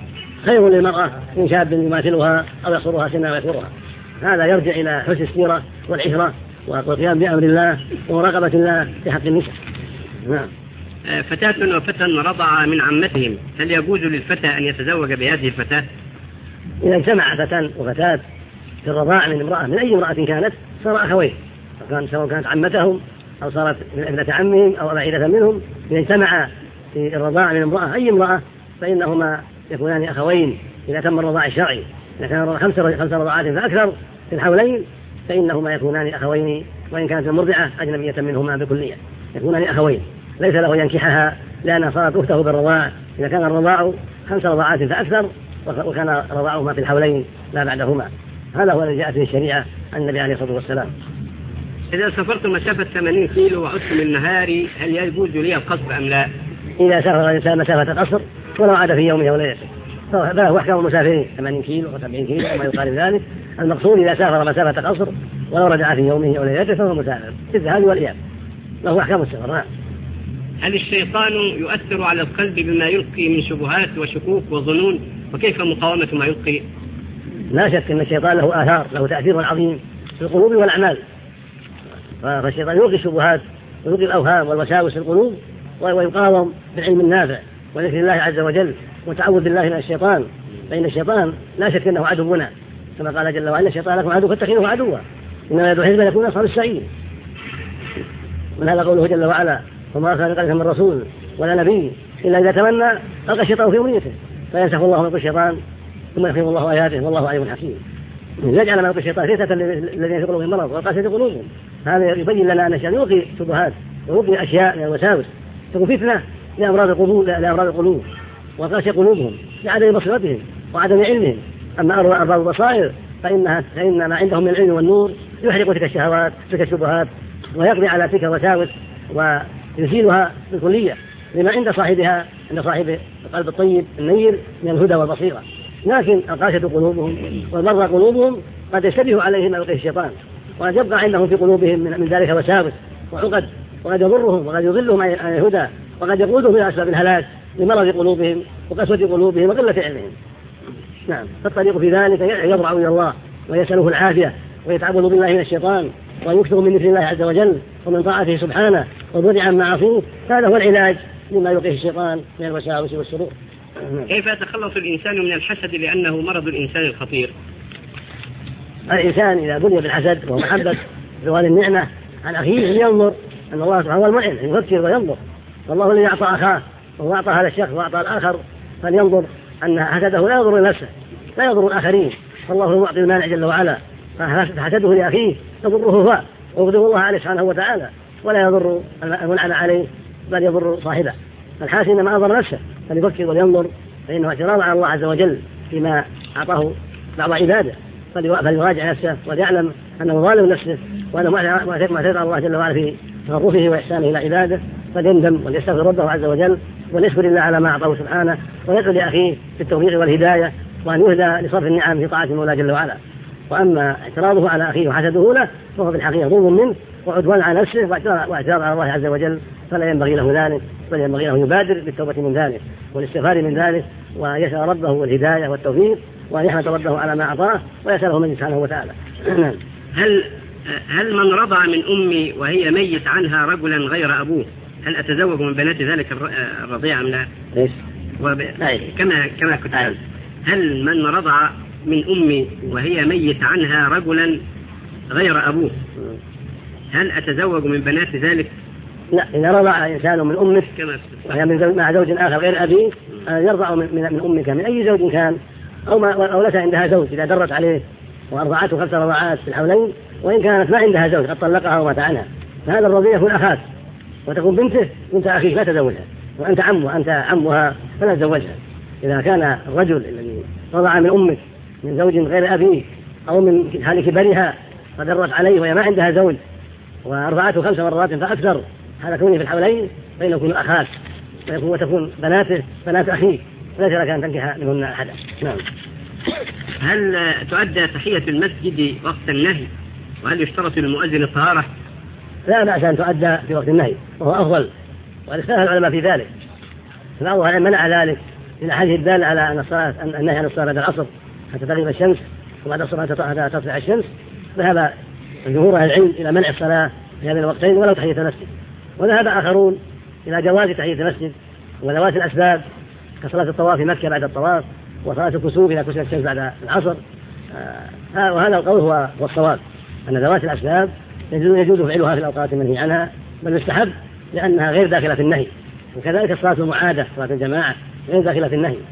خير للمرأة من شاب يماثلها أو يصغرها سنا ويكبرها. هذا يرجع إلى حسن السيرة والعشرة والقيام بأمر الله ومراقبة الله في حق النساء. نعم. فتاة وفتى رضع من عمتهم، هل يجوز للفتى أن يتزوج بهذه الفتاة؟ إذا اجتمع فتى وفتاة في الرضاع من امرأة من أي امرأة كانت صار أخوين، سواء كانت عمتهم أو صارت من ابنة عمهم أو بعيدة منهم، إذا اجتمع في الرضاع من امرأة أي امرأة فإنهما يكونان أخوين إذا تم الرضاع الشرعي. إذا كان 5 رضاعات فأكثر في الحولين فإنهما يكونان أخوين، وإن كانت المرضعة أجنبية منهما بكلية يكونان أخوين، ليس له ينكحها لأنها صارت أخته بالرضاع. إذا كان الرضاع 5 رضاعات فأكثر وكان رضاعهما في الحولين لا بعدهما، هذا هو الذي جاءت به الشريعة عن النبي عليه الصلاة والسلام. إذا سافرت مسافة 80 كيلو وعدت من نهاري هل يجوز لي القصر أم لا؟ إذا سافر الإنسان مسافة القصر ولو عاد في يومه وليلته فله أحكام المسافرين 80 كيلو و70 كيلو وما يقارب ذلك. المقصود إذا سافر مسافة قصر ولو رجع في يومه وليلته فهو مسافر في الذهاب والإياب، له أحكام السفر. هل الشيطان يؤثر على القلب بما يلقي من شبهات وشكوك وظنون، وكيف مقاومة ما يلقي؟ لا شك أن الشيطان له آثار، له تأثير عظيم في القلوب والأعمال. فالشيطان يلقي الشبهات ويلقي الأوهام والوساوس في القلوب، ويقاوم بالعلم النافع وذكر الله عز وجل وتعوذ بالله من الشيطان فإن الشيطان لا شك أنه عدونا، كما قال جل وعلا الشيطان لكم عدو فاتخذوه عدوا إنما يدعو حزبا يكون أصحاب السعير. من هذا قوله جل وعلا وما أرسلنا من قبلك من رسول ولا نبي إلا إذا تمنى ألقى الشيطان في أمنيته فينسخ الله ما يلقي الشيطان ثم يحكم الله آياته والله عليم حكيم. يجعل ما يلقي الشيطان فتنة الذين في قلوبهم مرض وقاسية قلوبهم. هذا يبين لنا أن الشيطان يلقي شبهات ويلقي أشياء من الوساوس تكون فتنة لأمراض القلوب وقاسية قلوبهم لعدم بصيرتهم وعدم علمهم. أما أرباب البصائر فإن ما عندهم من العلم والنور يحرق تلك الشهوات تلك الشبهات ويقضي على تلك الوساوس ويزيلها بالكلية لما عند صاحبها، عند صاحب القلب الطيب النير من الهدى والبصيرة. لكن القاسية قلوبهم والمرضى قلوبهم قد يشتبه عليهم ما يلقيه الشيطان وقد يبقى عندهم في قلوبهم من ذلك وساوس وعقد وقد يضرهم وقد يضلهم عن الهدى وقد يقودهم إلى أسباب الهلاك لمرض قلوبهم وقسوة قلوبهم وقلة علمهم. نعم، فالطريق في ذلك يضرع إلى الله ويسأله العافية ويتعوذ بالله من الشيطان ويكثر من ذكر الله عز وجل ومن طاعته سبحانه والبعد عن معاصيه. هذا هو العلاج لما يلقيه الشيطان من الوساوس والشرور. كيف يتخلص الإنسان من الحسد لأنه مرض الإنسان الخطير؟ الإنسان إذا بني بالحسد وهو محبة زوال النعمة عن أخيه ينظر أن الله سبحانه هو المنعم يفكر وينظر، والله الذي أعطى أخاه وهو أعطى هذا الشخص وأعطى الآخر فلينظر أن حسده لا يضر لنفسه لا يضر الآخرين، فالله هو المعطي المانع جل وعلا، فحسده لأخيه يضره هو ويغضب الله عليه سبحانه وتعالى ولا يضر المنعم عليه بل يضر صاحبه. فالحاسد إنما أضر نفسه فليفكر ولينظر فإنه اعتراض على الله عز وجل فيما أعطاه بعض عباده، فليراجع نفسه وليعلم أنه ظالم نفسه وأنه معترض على الله جل وعلا في تصرفه وإحسانه إلى عباده، فليندم وليستغفر ربه عز وجل وليشكر الله على ما أعطاه سبحانه ويدعو لأخيه في التوفيق والهداية وأن يهدى لصرف النعم في طاعة المولى جل وعلا. وأما اعتراضه على أخيه وحسده له فهو في الحقيقة ظلم منه وعدوان على نفسه واعتراض على الله عز وجل، فلا ينبغي له ذلك بل ينبغي له يبادر بالتوبة من ذلك والاستغفار من ذلك ويسأل ربه والهداية والتوفيق وأن يحمد ربه على ما أعطاه ويسأله من سبحانه وتعالى. هل من رضع من أمي وهي ميت عنها رجلا غير أبوه هل أتزوج من بنات ذلك الرضيع أم لا؟ ليش؟ كما كنت هل من رضع من أمي وهي ميت عنها رجلا غير أبوه هل أتزوج من بنات ذلك؟ لا، إذا رضع إنسان من أمك وهي مع زوج آخر غير أبيه يرضع من أمك من أي زوج كان أو ليس عندها زوج إذا درت عليه وأرضعته 5 رضعات في الحولين، وإن كانت ما عندها زوج قد طلقها ومات عنها فهذا الرضيع يكون أخاك وتكون بنته بنت أخيك لا تزوجها، وأنت عمها فلا تزوجها. إذا كان الرجل الذي رضع من أمك من زوج غير أبيه أو من حال كبرها فدرت عليه وهي ما عندها زوج وأرضعته 5 مرات فأكثر هذا كونه في الحولين فإنه يكون أخاك وتكون بناته بنات أخيك وليس لك أن تنكح منهن أحدا. نعم. هل تؤدى تحية المسجد وقت النهي وهل يشترط للمؤذن الطهارة؟ لا بأس أن تؤدى في وقت النهي وهو أفضل، والاختلاف العلماء في ذلك، فبعض العلماء منع ذلك إلى حديث الدال على أن النهي عن الصلاة بعد العصر حتى تغيب الشمس وبعد الصلاة حتى تطلع الشمس، ذهب جمهور أهل العلم إلى منع الصلاة في هذين الوقتين ولو تحية المسجد، وذهب آخرون إلى جواز تحية المسجد وذوات الأسباب كصلاة الطواف في مكة بعد الطواف وصلاة الكسوف إلى كسوف الشمس بعد العصر. وهذا القول هو الصواب أن ذوات الأسباب يجوز فعلها في الأوقات المنهي عنها بل يستحب لأنها غير داخلة في النهي، وكذلك الصلاة المعادة صلاة الجماعة غير داخلة في النهي.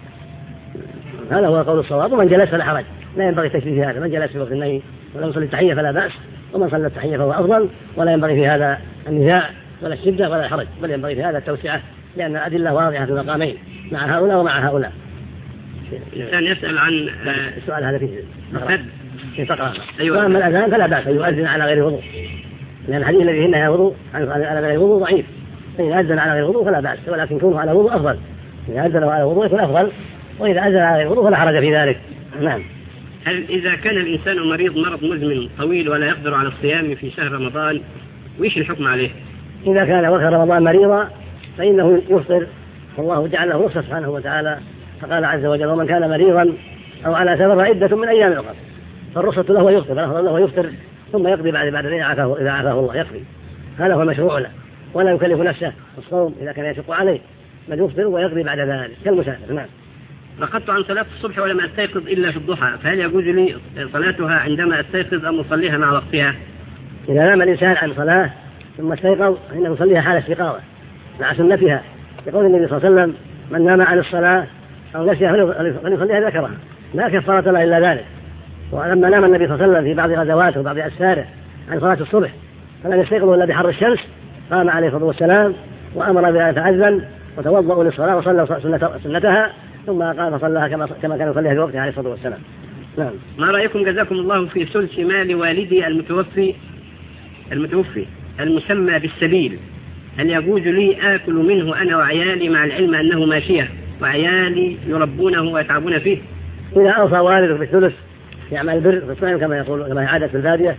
هذا هو قول الصواب، ومن جلس فلا حرج، لا ينبغي التشديد في هذا، من جلس في وقت النهي ولم يصلي التحية فلا بأس، ومن صلى التحية فهو أفضل، ولا ينبغي في هذا النزاع ولا الشدة ولا الحرج، بل ينبغي في هذا التوسعة لأن الأدلة واضحة في المقامين مع هؤلاء ومع هؤلاء. الإنسان يسأل عن السؤال هذا في فقرة. أيوة. وأما الأذان فلا بأس أن يؤذن على غير وضوء، لأن الحديث الذي هنا وضوء على غير وضوء ضعيف، فإذا أذن على غير وضوء فلا بأس، ولكن كونه على وضوء أفضل، إذا أذن على وضوء يكون أفضل، وإذا أذن على غير وضوء فلا حرج في ذلك. نعم. هل إذا كان الإنسان مريض مرض مزمن طويل ولا يقدر على الصيام في شهر رمضان وإيش الحكم عليه؟ إذا كان وقت رمضان مريضا فإنه يفطر، والله جعل له رخصة سبحانه وتعالى، فقال عز وجل ومن كان مريضا أو على سفر عدة من أيام أخرى، فالرخصة له يفطر، له يفطر ثم يقضي بعد إذا عافاه الله يقضي، هذا هو المشروع له، ولا يكلف نفسه الصوم إذا كان يشق عليه، بل يفطر ويقضي بعد ذلك كالمسافر. نعم. رقدت عن صلاة الصبح ولم أستيقظ إلا في الضحى، فهل يجوز لي صلاتها عندما أستيقظ أم أصليها مع وقتها؟ إذا نام الإنسان عن صلاة ثم استيقظ فإنه يصليها حال استيقاظه مع سنتها، يقول النبي صلى الله عليه وسلم: من نام عن الصلاة أو نسيها فليصليها ذكرها، لا كفارة له إلا ذلك. ولما نام النبي صلى الله عليه وسلم في بعض غزواته وبعض أسفاره عن صلاة الصبح فلم يستيقظوا إلا بحر الشمس، قام عليه الصلاة والسلام وأمر بها يتعذن وتوضأوا للصلاة وصلى سنتها ثم قام فصلىها كما كان يصليها في وقتها عليه الصلاة والسلام. نعم. ما رأيكم جزاكم الله في ثلث مال والدي المتوفي المسمى بالسبيل؟ هل يجوز لي آكل منه أنا وعيالي مع العلم أنه ماشية وعيالي يربونه ويتعبون فيه؟ إذا أوصى والدك بالثلث يعمل البر بالطعم كما هي عادة في البادية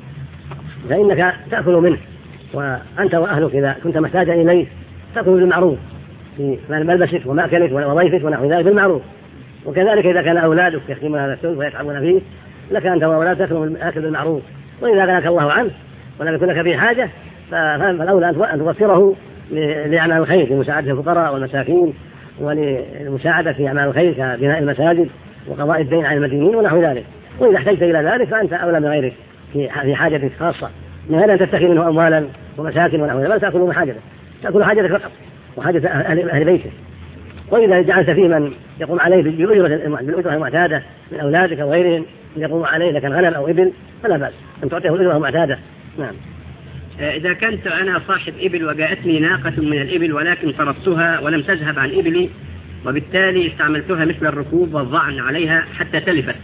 فإنك تأكل منه، وأنت وأهلك إذا كنت محتاجا إليه تأكل بالمعروف في ملبسك ومأكلك وضيفك ونحو ذلك بالمعروف. وكذلك إذا كان أولادك يخدمون هذا الثلث ويتعبون فيه لك أنت وأولادك تأكلوا بالمعروف. وإذا غناك الله عنه ولم يكن لك به حاجة فالأولى أن توفره لأعمال الخير لمساعدة الفقراء والمساكين وللمساعدة في أعمال الخير كبناء المساجد وقضاء الدين عن المدينين ونحو ذلك. وإذا احتجت إلى ذلك فأنت أولى من غيرك في حاجتك خاصة، من غير أن تتخذ منه أموالا ومساكن ونحو ذلك، بل تأكل من حاجتك، تأكل حاجتك فقط وحاجة أهل بيتك. وإذا جعلت فيه من يقوم عليه بالأجرة المعتادة من أولادك وغيرهم يقوم عليه لكن غنم أو إبل فلا بأس أن تعطيه الأجرة المعتادة. نعم. إذا كنت أنا صاحب إبل وجاءتني ناقة من الإبل ولكن فرضتها ولم تذهب عن إبلي وبالتالي استعملتها مثل الركوب والظعن عليها حتى تلفت،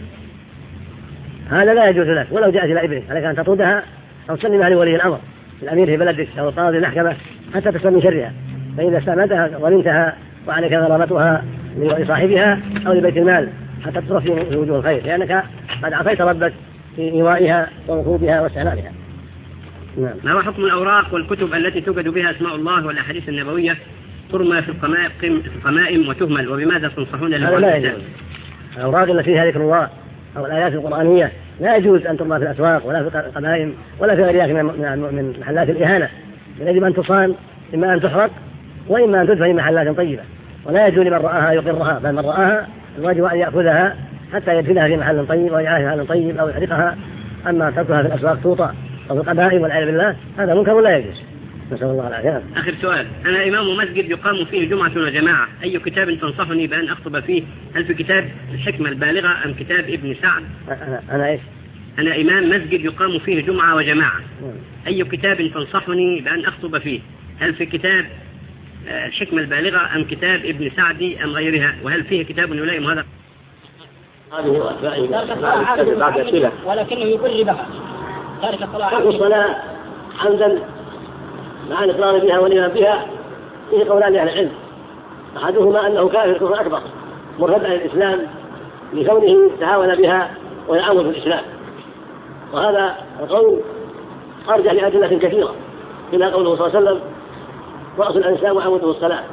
هذا لا يجوز لك ولو جاءت إلى إبلك، عليك أن تطردها أو تسلمها لولي الأمر الأمير في بلدك أو القاضي المحكمة حتى تسلم من شرها. فإذا استعملتها ظلمتها وعليك غرامتها لصاحبها أو لبيت المال حتى تصرف في وجوه الخير، لأنك قد عصيت ربك في إيوائها وركوبها واستعمالها. نعم. ما هو حكم الأوراق والكتب التي توجد بها أسماء الله والأحاديث النبوية ترمى في القمائم وتهمل، وبماذا تنصحون هذا لا يجوز. الأوراق التي فيها ذكر الله أو الآيات القرآنية لا يجوز أن ترمى في الأسواق ولا في القمائم ولا في غيرها من محلات الإهانة، يجب أن تصان إما أن تحرق وإما أن تدفن في محلات طيبة، ولا يجوز لمن رآها يقرها، بل من رآها الواجب أن يأخذها حتى يدفنها في محل طيب ويجعلها في محل طيب أو يحرقها. أما تركها في الأسواق توطأ أو في القبائل والعياذ بالله هذا منكر ولا يجوز، نسأل الله العافية. آخر سؤال، أنا إمام مسجد يقام فيه جمعة وجماعة، أي كتاب تنصحني بأن أخطب فيه؟ هل في كتاب الحكمة البالغة أم كتاب ابن سعد؟ أنا إيش؟ أنا إمام مسجد يقام فيه جمعة وجماعة، أي كتاب تنصحني بأن أخطب فيه؟ هل في كتاب الحكمة البالغة أم كتاب ابن سعد أم غيرها؟ وهل فيه كتاب يلائم هذا؟ هذه وأتباعه بعد أسئلة، ولكنه يقر بها تارك الصلاة عمدا مع الإقرار بها والإيمان بها فيه قولان أهل العلم، أحدهما أنه كافر كفر أكبر مرتد عن الإسلام لكونه تهاون بها ويعاون في الإسلام، وهذا القول أرجع لأدلة كثيرة منها قوله صلى الله عليه وسلم: رأس الإنسان وعموده الصلاة.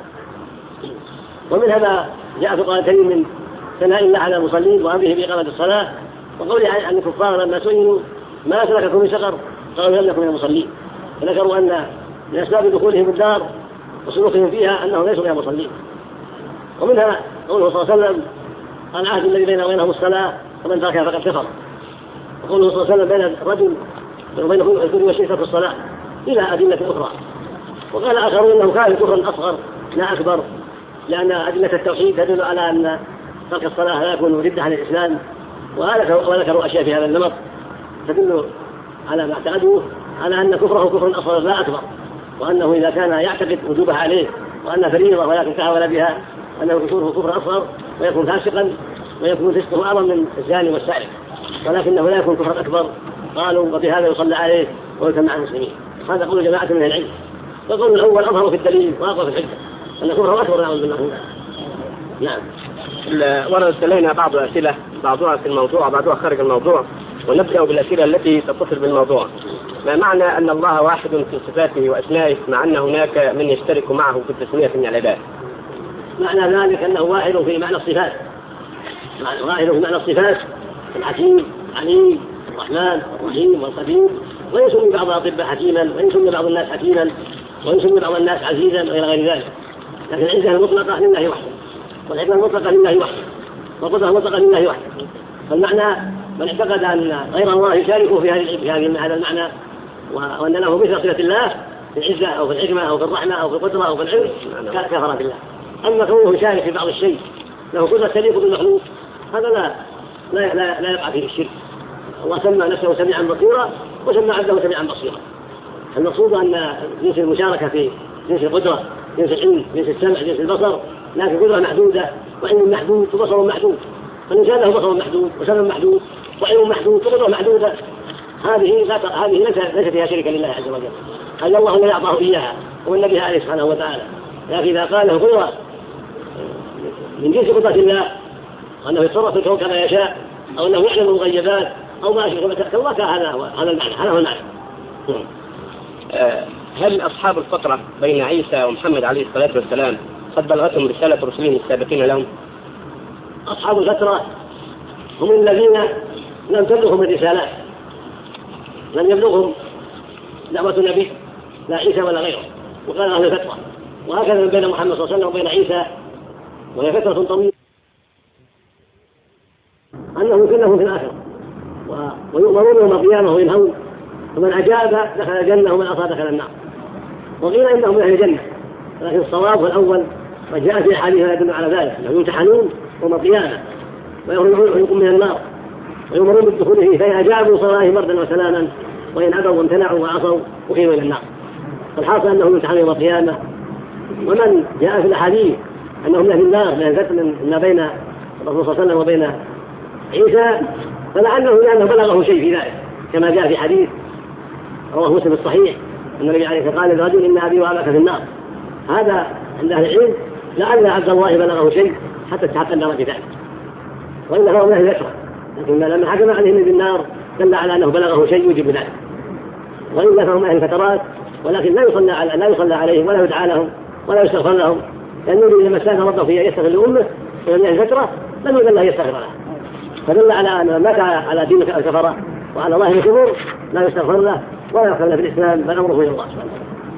ومن هذا جاء في القرآن الكريم من ثناء الله على المصلين وأمره بإقامة الصلاة، وقوله عن الكفار لما سئلوا ما سلككم في سقر قالوا لم نكن من المصلين، فذكروا أن من أسباب دخولهم الدار وسلوكهم فيها أنهم ليسوا من المصلين. ومنها قوله صلى الله عليه وسلم: العهد الذي بيننا وبينهم الصلاة ومن تركها فقد كفر. وقوله صلى الله عليه وسلم: بين الرجل وبين الكفر والشرك في الصلاة، إلى أدلة أخرى. وقال آخرون أنه كافر كفرا أصغر لا أكبر، لأن أدلة التوحيد تدل على أن ترك الصلاة لا يكون ردة عن الإسلام، وذكروا أشياء في هذا النمط تدل على ما اعتقدوه على أن كفره كفر أصغر لا أكبر، وأنه إذا كان يعتقد وجوبها عليه وأن فريضة ولكن تهاون بها أنه كفره كفر أصغر ويكون فاسقا ويكون فسقه أعظم من الزاني والسارق، ولكنه لا يكون كفر أكبر. قالوا وبهذا يصلى عليه ويتم مع المسلمين. هذا قول جماعة من العلم. والقول الأول أظهر في الدليل وأقوى في الحجة أن كفره أكبر نعوذ بالله. نعم. ورد إلينا بعض الأسئلة، بعضها في الموضوع وبعضها خارج الموضوع، ونبدأ بالأسئلة التي تتصل بالموضوع. ما معنى أن الله واحد في صفاته وأسمائه مع أن هناك من يشترك معه في التسمية من العباد؟ معنى ذلك أنه واحد في معنى الصفات، واحد في معنى الصفات، الحكيم، العليم، الرحمن، الرحيم، والقدير. ويسمي بعض الأطباء حكيما، ويسمي بعض الناس حكيما، ويسمي بعض الناس عزيزا وإلى غير ذلك. لكن العزة المطلقة لله وحده، والحكمة المطلقة لله وحده. والقدرة مطلقة لله وحده. فالمعنى من اعتقد أن غير الله يشاركه في هذا المعنى وأن له مثل صفة الله في العزة أو في الحكمة أو في الرحمة أو في القدرة أو في العلم كفر بالله. أما كونه يشارك في بعض الشيء له قدرة تليق بالمخلوق هذا لا يقع فيه الشرك. الله سمى نفسه سميعا بصيرا وسمى عبده سميعا بصيرا. المقصود أن جنس المشاركة في جنس القدرة، جنس العلم، جنس السمع، جنس البصر، لكن قدرة محدودة وعلم محدود وبصر محدود. فالإنسان له بصر محدود وسمع محدود وعلم محدود وقدرة محدودة. هذه ليس فيها شرك لله عز وجل. هذا الله الذي أعطاه إياها والنبي عليه سبحانه وتعالى. لكن إذا قال له قدرة من جنس قدرة الله أنه يتصرف في الكون كما يشاء أو أنه يعلم المغيبات أو ما أشبه الله هذا المعنى. هذا هو المعنى. هل أصحاب الفترة بين عيسى ومحمد عليه الصلاة والسلام قد بلغتهم رسالة رسلهم السابقين لهم؟ أصحاب الفترة هم الذين لم تبلغهم الرسالات، لم يبلغهم دعوة النبي لا عيسى ولا غيره، وقال أهل الفترة. وهكذا بين محمد صلى الله عليه وسلم وبين عيسى، وهي فترة طويلة أنه كلهم في الآخرة ويؤمرون يوم القيامة وينهون، ومن أجاب دخل الجنة ومن عصى دخل النار. وقيل إنهم من أهل الجنة، لكن الصواب الأول وجاء في حديث يدل على ذلك أنهم يمتحنون يوم القيامة ويخرجون من النار ويؤمرون بالدخول فيه، فإن أجابوا صار عليهم بردا وسلاما، وإن أبوا وامتنعوا وعصوا أخذوا إلى النار. فالحاصل أنهم يمتحنون يوم القيامة. ومن جاء في الأحاديث أنهم من أهل النار ما بين الرسول صلى الله عليه وسلم وبين عيسى، لأنه بلغه شيء في ذلك، كما جاء في حديث رواه مسلم الصحيح أن النبي عليه الصلاة والسلام قال للرجل إن أبي وأباك في النار. هذا عند أهل العلم لعل عبد الله بلغه شيء حتى تحقق النار بذلك، وإلا هو من أهل الفترة، لكن لما حكم عليه بالنار دل على أنه بلغه شيء يجب ذلك. وإلا فهم أهل الفترات، ولكن لا يصلى عليهم ولا يدعى لهم ولا يستغفر لهم، لأنه إذا مساك ربه فيه يستغفر لأمه ومن أهل الفترة لم يدل الله يستغفر لها. فدل على أن مات على دين الكفرة وعلى ظاهر الكفر لا يستغفر له ولا يغفر له في الإسلام، بل أمره إلى الله سبحانه.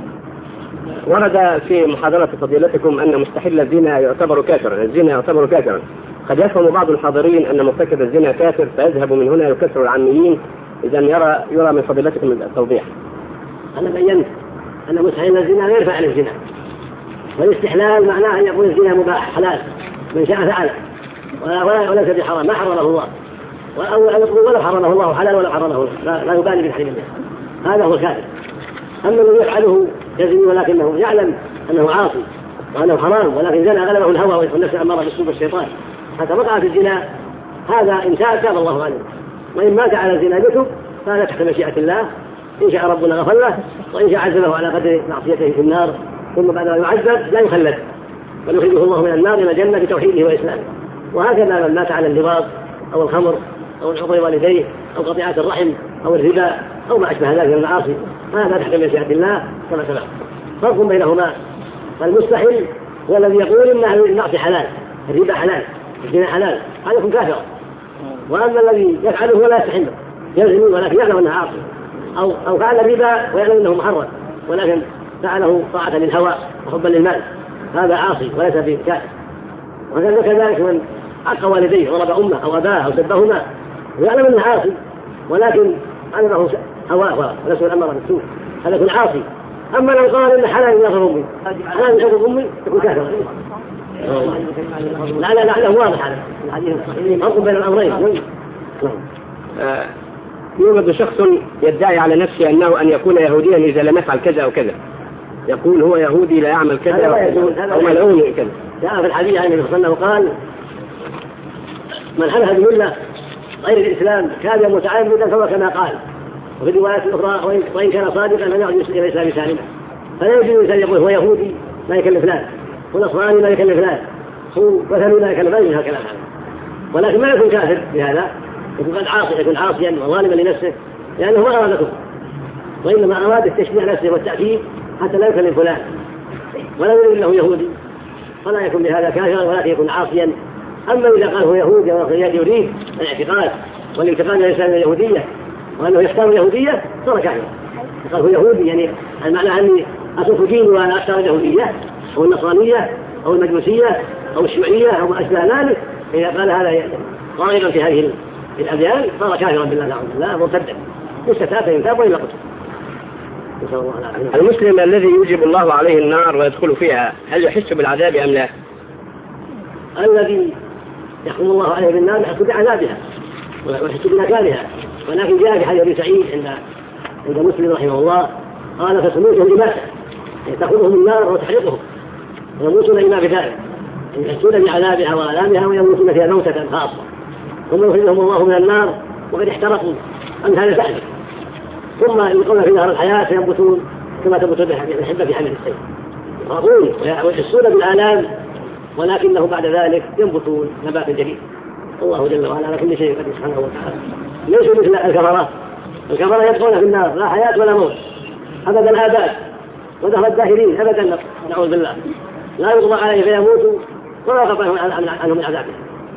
ورد في محاضرة فضيلتكم أن مستحل الزنا يعتبر كافرا، الزنا يعتبر كافرا. قد يفهم بعض الحاضرين أن مرتكب الزنا كافر فيذهب من هنا يكفر العاميين. إذا يرى من فضيلتكم التوضيح. أنا بينت أن مستحيل الزنا لا يرفع عن الزنا، والاستحلال معناه أن يكون الزنا مباح حلال من شاء فعله وليس بحرام ما حرمه الله، ولا حرمه الله حلال ولا حرمه الله، لا يبالي بتحريم الله. هذا هو الكافر. أما الذي يفعله يزني ولكنه يعلم أنه عاصي وأنه حرام، ولكن زنى غلبه الهوى والنفس أمارة بالسوء والشيطان حتى وقع في الزنا، هذا إن شاء تاب الله عنه، وإن مات على الزنا يتوب فهذا تحت مشيئة الله. إن شاء ربنا غفر له، وإن شاء عذبه على قدر معصيته في النار، ثم بعد ما يعذب لا يخلد بل يخرجه الله من النار إلى الجنة بتوحيده وإسلامه. وهكذا من مات على اللواط أو الخمر أو العقوق والديه أو قطيعة الرحم أو الربا أو ما أشبه ذلك من المعاصي، هذا تحت مشيئة الله كما سبق. فرق بينهما، فالمستحيل هو الذي يقول إن المعصية حلال، الربا حلال، الزنا حلال، هذا يكون كافرا. وأما الذي يفعله ولا يستحل يزني ولكن يعلم أنه عاصي، أو فعل الربا ويعلم أنه محرم ولكن فعله طاعة للهوى وحبا للمال، هذا عاصي وليس بكافر. وكذلك من عق والديه ضرب أمه أو أباه أو سبهما ويعلم أنه عاصي ولكن علمه هواه ونفسه الأمر بالسوء، هذا يكون عاصي. أما لو قال إن حلال يغفر أمي، حلال يغفر أمي يكون كافر. لعله واضح هذا فرق بين الأمرين. يوجد شخص يدعي على نفسه أن يكون يهوديا إذا لم يفعل كذا أو كذا، يقول هو يهودي لا يعمل كذا أو ملعون كذا. جاء في الحديث عن النبي صلى الله عليه وسلم قال من حلف بملة غير الإسلام كان متعمدا فهو كما قال. وفي الروايات الأخرى وإن كان صادقا لم يعد إلى الإسلام سالما. فلا يجوز الإنسان يقول هو يهودي ما يكلف لا، ونصراني ما يكلف لا، وثني ما يكلف لا، من هالكلام هذا. ولكن ما يكون كافر بهذا، يكون عاصيا وظالما لنفسه لأنه ما أراد كفر، وإنما أراد التشجيع نفسه والتأكيد حتى لا يكلم فلان ولا يريد أنه يهودي، فلا يكون بهذا كافرا ولكن يكون عاصيا. أما إذا قال هو يهودي يريد الاعتقاد والانتقال من الإسلام اليهودية وأنه يختار اليهودية صار كافرا. قال هو يهودي يعني المعنى أني أترك ديني وأنا أختار اليهودية أو النصرانية أو المجوسية أو الشيوعية أو ما أشبه ذلك، إذا قال هذا راغبا في هذه الأديان صار كافرا بالله نعوذ بالله مرتدا مستتاب ينتاب وإلا قتل. نسأل الله العافية. المسلم الذي يوجب الله عليه النار ويدخل فيها هل يحس بالعذاب أم لا؟ الذي يحكم الله عليه بالنار يحس بعذابها ويحس بنكالها، ولكن جاء في حديث سعيد عند مسلم رحمه الله قال فسموتهم إماتة تأخذهم النار وتحرقهم ويموتون إما بذلك يحسون بعذابها وآلامها ويموتون فيها موتة خاصة ثم يخرجهم الله من النار وقد احترقوا أمثال سعد ثم يلقون في نهر الحياة فينبتون كما تنبت الحبة في حمل السيف يخافون ويحسون بالآلام ولكنه بعد ذلك ينبتون نباتا جديد. الله جل وعلا على كل شيء قدير سبحانه وتعالى. ليسوا مثل الكفرة يدخلون في النار لا حياة ولا موت أبدا الآباد ودخل الداخلين أبدا نعوذ بالله لا يقضى عليه فيموتوا ولا يخفف عنهم من عذابه.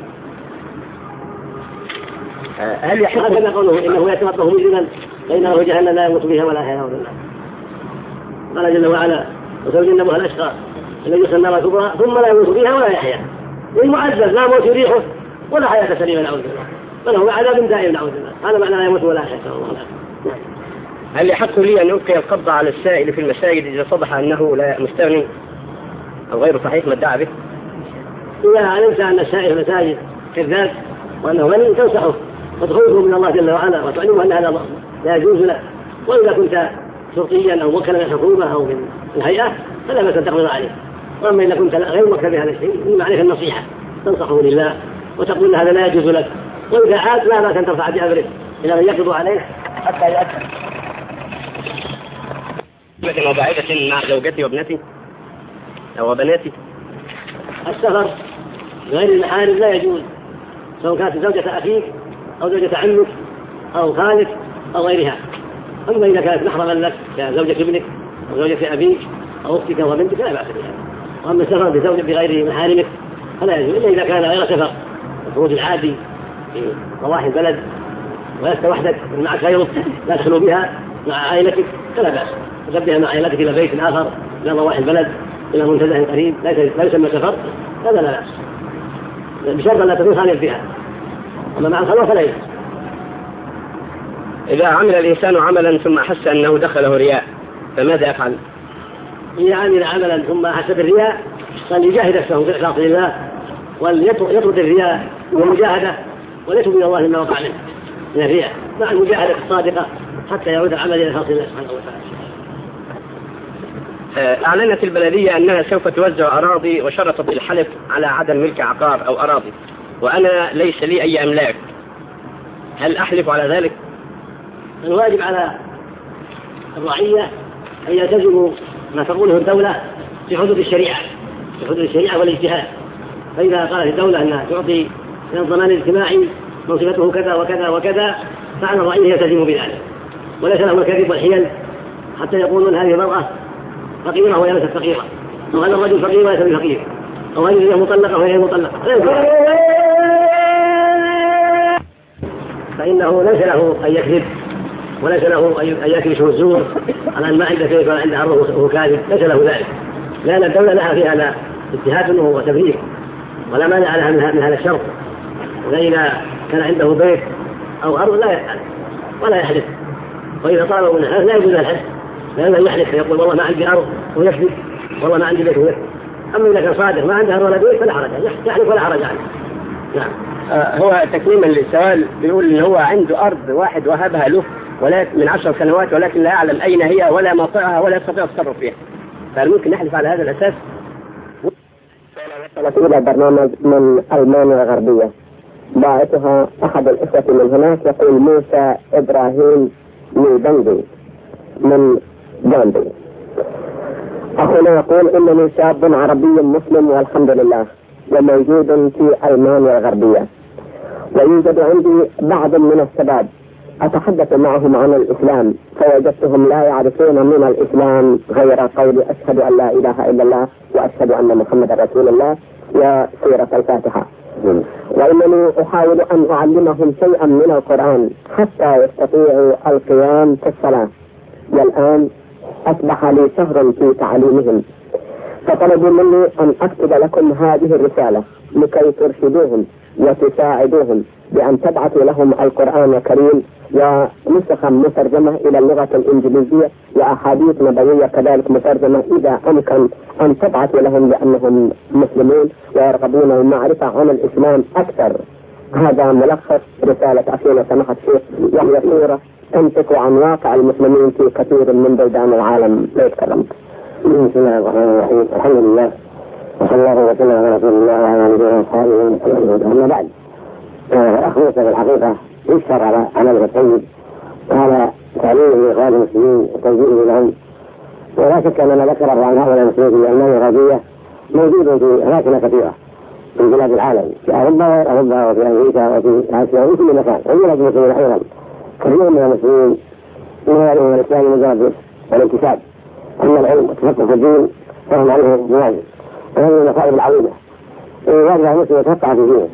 هل يحق هكذا قوله إنه يتمطه مجرما فإنه جهنم لا يموت بها ولا يحيا بالله. قال جل وعلا وسيجنبها الأشقى الذي يصلى النار الكبرى ثم لا يموت بها ولا يحيا. المعذب لا موت يريحه ولا حياة سليمة نعوذ بالله بل هو عذاب دائم نعوذ بالله. هذا معنى لا يموت ولا يحيا. هل يحق لي أن ألقي القبض على السائل في المساجد إذا صبح أنه لا مستغني أو غير صحيح ما ادعى به؟ إذا علمت أن السائل في المساجد كذاب وأنه غني تنصحه وتخوفه من الله جل وعلا وتعلمه أن هذا لا يجوز له. وإذا كنت شرطيا أو موكلا من الحكومة أو من الهيئة فلا بأس أن تقبض عليه. وأما إذا كنت غير موكل بهذا الشيء إنما عليك النصيحة تنصحه لله وتقول هذا لا يجوز لك. وإذا عاد لا بأس أن ترفع بأمره إلى من يقبض عليه حتى يأكل. وبعيدة مع زوجتي وابنتي أو بناتي. السفر غير المحارم لا يجوز سواء كانت زوجة أخيك أو زوجة عمك أو خالك أو غيرها. أما إذا كانت محرما لك كزوجة ابنك أو زوجة أبيك أو أختك وبنتك لا بأس بها. وأما السفر بزوجة بغير محارمك فلا يجوز إلا إذا كان غير سفر الخروج العادي في ضواحي البلد ولست وحدك معك غيرك لا تخلو بها مع عائلتك فلا بأس تذهب مع عائلتك إلى بيت آخر إلى ضواحي البلد إلى منتزه قريب لا يسمى سفر هذا لا بأس بشرط لا تكون خاليا فيها. أما مع الخلوة فلا يجوز. إذا عمل الإنسان عملا ثم أحس أنه دخله رياء فماذا يفعل؟ إذا عمل عملا ثم أحس بالرياء فليجاهد نفسه بالإخلاص لله وليطرد الرياء والمجاهدة وليتوب إلى الله مما وقع منه من الرياء مع المجاهدة الصادقة حتى يعود العمل إلى إخلاص الله سبحانه وتعالى. أعلنت البلدية أنها سوف توزع أراضي وشرطت الحلف على عدم ملك عقار أو أراضي وأنا ليس لي أي أملاك، هل أحلف على ذلك؟ الواجب على الرعية أن يلتزموا ما تقوله الدولة في حدود الشريعة والاجتهاد. فإذا قالت الدولة أنها تعطي من الضمان الاجتماعي منصبته كذا وكذا وكذا فعلى الرعية يلتزم بذلك وليس لهم الكذب والحيل حتى يقولون هذه المرأة فقيرة وهي ليست فقيرة أو هذا الرجل فقير وليس بفقير أو هذه هي مطلقة وهي مطلقة فإنه ليس له أن يكذب وليس له أن يكذب الزور على أن ما عنده كيف عنده أرض وهو كاذب ليس له ذلك لأن الدولة لها في هذا اجتهاد وتبرير ولا مانع لها من هذا الشرط. وإذا كان عنده بيت أو أرض لا يفعل ولا يحدث وإذا طالبوا من الحلف لا يجوز الحلف لأنه يحلف فيقول والله ما عندي أرض ويكذب والله ما عندي بيت ويكذب. أما إذا كان صادق ما عنده أرض ولا بيت فلا حرج يحلف ولا حرج عنه. نعم. هو تكميما للسؤال بيقول إن هو عنده أرض واحد وهبها له ولكن من 10 سنوات ولكن لا يعلم أين هي ولا موقعها ولا يستطيع التصرف فيها فهل ممكن نحلف على هذا الأساس؟ وصلت إلى برنامج من ألمانيا الغربية باعثها أحد الإخوة من هناك يقول موسى إبراهيم نيبندي من جامبي. أخونا يقول إنني شاب عربي مسلم والحمد لله وموجود في ألمانيا الغربية ويوجد عندي بعض من الشباب أتحدث معهم عن الإسلام فوجدتهم لا يعرفون من الإسلام غير قول أشهد أن لا إله إلا الله وأشهد أن محمد رسول الله وسورة الفاتحة وإنني أحاول أن أعلمهم شيئا من القرآن حتى يستطيعوا القيام في الصلاة والآن أصبح لي شهر في تعليمهم فطلبوا مني أن أكتب لكم هذه الرسالة لكي ترشدوهم وتساعدوهم بأن تبعثوا لهم القرآن الكريم ونسخا مترجمة إلى اللغة الإنجليزية وأحاديث نبوية كذلك مترجمة إذا أمكن أن تبعثوا لهم لأنهم مسلمون ويرغبون المعرفة عن الإسلام أكثر. هذا ملخص رسالة أخينا سماحة الشيخ، وهي صورة تنطق عن واقع المسلمين في كثير من بلدان العالم. لا يتكلم. بسم الله الرحمن الرحيم. الحمد لله وصلى الله وسلم على رسول الله وعلى آله وصحبه وسلم. أما بعد، الأخ موسى في الحقيقة يشكر على عمله الطيب وعلى تعليمه لإخوان المسلمين وتوجيهه لهم، ولا شك أن ما ذكره عن هؤلاء المسلمين في ألمانيا الغربية موجود في أماكن كثيرة في بلاد العالم، في أوروبا وفي أمريكا وفي آسيا وفي كل مكان، وفي بلاد المسلمين أيضا. كثير من المسلمين ينالون الإسلام مجرد والانتساب، أما العلم والتفقه في الدين فهم عليه بواجب، وهذه المصائب العظيمة. واجب المسلم يتفقه في دينه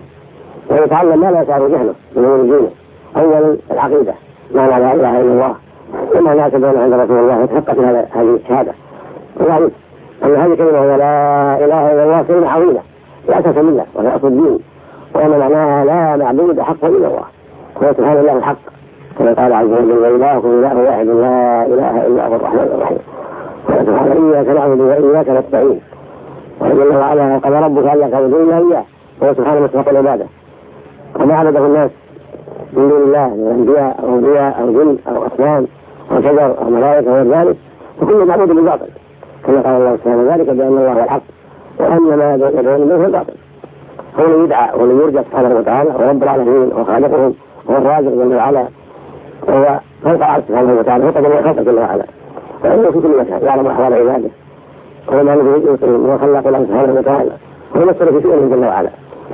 ويتعلم ما لا يشعر جهله من امور دينه. اولا العقيده، معنى لا اله الا الله وما لا تدعون عند رسول الله، يتحقق في هذه الشهاده ويعرف ان هذه كلمه لا اله الا الله كلمه عظيمه لا اساس منها ولا اصل الدين، وان معناها لا معبود حقا الا الله، هو سبحان الله الحق كما قال عز وجل: والهكم اله واحد لا اله الا هو الرحمن الرحيم. سبحانه اياك نعبد واياك نستعين. وجل وعلا قال ربك الا تعبدوا الا اياه، وهو سبحانه مستحق العباده. وما عبده الناس من دون الله من انبياء او اولياء او جن او اصنام او شجر او ملائكه وغير ذلك، فكل معبود بالباطل، كما قال الله سبحانه ذلك بان الله هو الحق وان ما يدعون به هو الباطل. هو الذي يدعى والذي يرجى سبحانه وتعالى، ورب العالمين وخالقهم وهو الرازق جل وعلا، وهو فوق العرش سبحانه وتعالى، فوق جميع خلقه جل وعلا، وانه في كل مكان يعلم احوال عباده، وهو ما الذي يؤمن وخلق له سبحانه وتعالى، وهو مسر في شؤونه جل وعلا،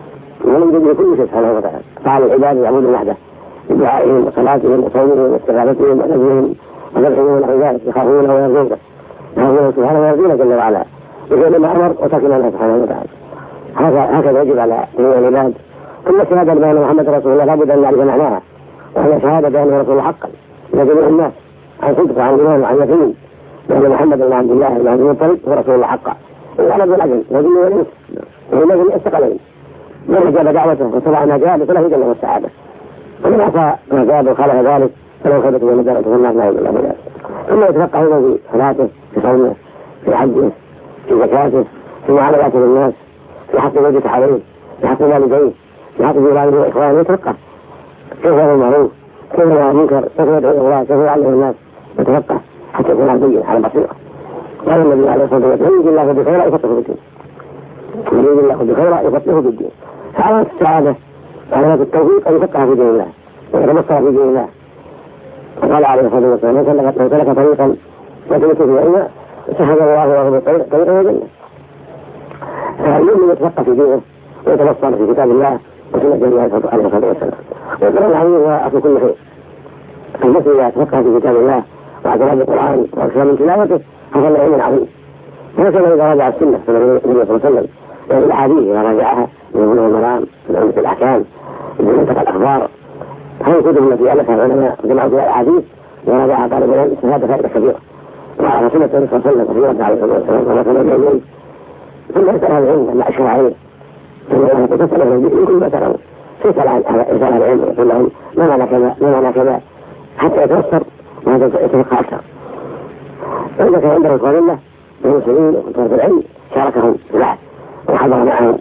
ولم يجد كل شيء سبحانه وتعالى. فعلى العباد يعبدون وحده بدعائهم وصلاتهم وصومهم واستغاثتهم ونذرهم وذبحهم ونحو ذلك، يخافون ويرجونه، يخافون سبحانه ويرجونه جل وعلا بفعل ما امر وترك ما نهى سبحانه وتعالى. هكذا يجب على جميع العباد. كل شهاده بان محمد رسول الله لابد ان نعرف معناها، وهي شهاده بانه رسول حقا لجميع الناس، عن صدق وعن ايمان وعن يقين بان محمد بن عبد الله بن عبد المطلب هو رسول الله حقا، العرب والعجم والجن والانس والنجم الثقلين. من أجاب دعوته واتبع ما جاء فله الجنة والسعادة، ومن عصى ما جاء وخالف ذلك فلو خبت ومدارته والناس لا يؤمن الله. ثم يتفقه في صلاته، في صومه، في حجه، في زكاته، في معاملاته للناس، في حق زوجته عليه، في حق والديه، في حق جيرانه واخوانه، يتفقه كيف هو المعروف، كيف هو المنكر، كيف يدعو الى الله، كيف يعلم الناس، يتفقه حتى يكون عبديا على بصيره. قال النبي عليه الصلاه والسلام: يريد الله بخير يفقهه في الدين، يريد الله بخير يفقهه في الدين. فعلامة السعادة وعلامة التوفيق أن يفقه في دين الله ويتبصر في دين الله. وقال عليه الصلاة والسلام: من سلك طريقا يتمسك فيه علما سهل الله له طريقا إلى الجنة. فالمؤمن يتفقه في دينه ويتبصر في كتاب الله وسنة النبي عليه الصلاة والسلام. والقرآن العظيم هو أصل كل خير. المسلم إذا تفقه في كتاب الله واعتماد القرآن وأكثر من تلاوته حصل علم عظيم. وهكذا إذا راجع السنة صلى الله عليه وسلم والأحاديث إذا راجعها من بلوغ المرام، من عمدة الأحكام، من منطق الأخبار، هذه الكتب التي ألفها العلماء جمعوا فيها الأحاديث وراجعها طالب العلم استفاد فائدة كبيرة. وعلى سنة النبي صلى الله عليه وسلم كثيرة عليه الصلاة والسلام وما كان يعلم، ثم يسأل أهل العلم أن أشهر عليه، ثم تسأل أهل العلم كل ما ترون، تسأل عن أهل العلم ويقول لهم ما معنى كذا ما معنى كذا حتى يتوسر ويتفقه أكثر. فإذا كان عنده إخوان الله من المسلمين وطلبة العلم شاركهم في البحث وحضر معهم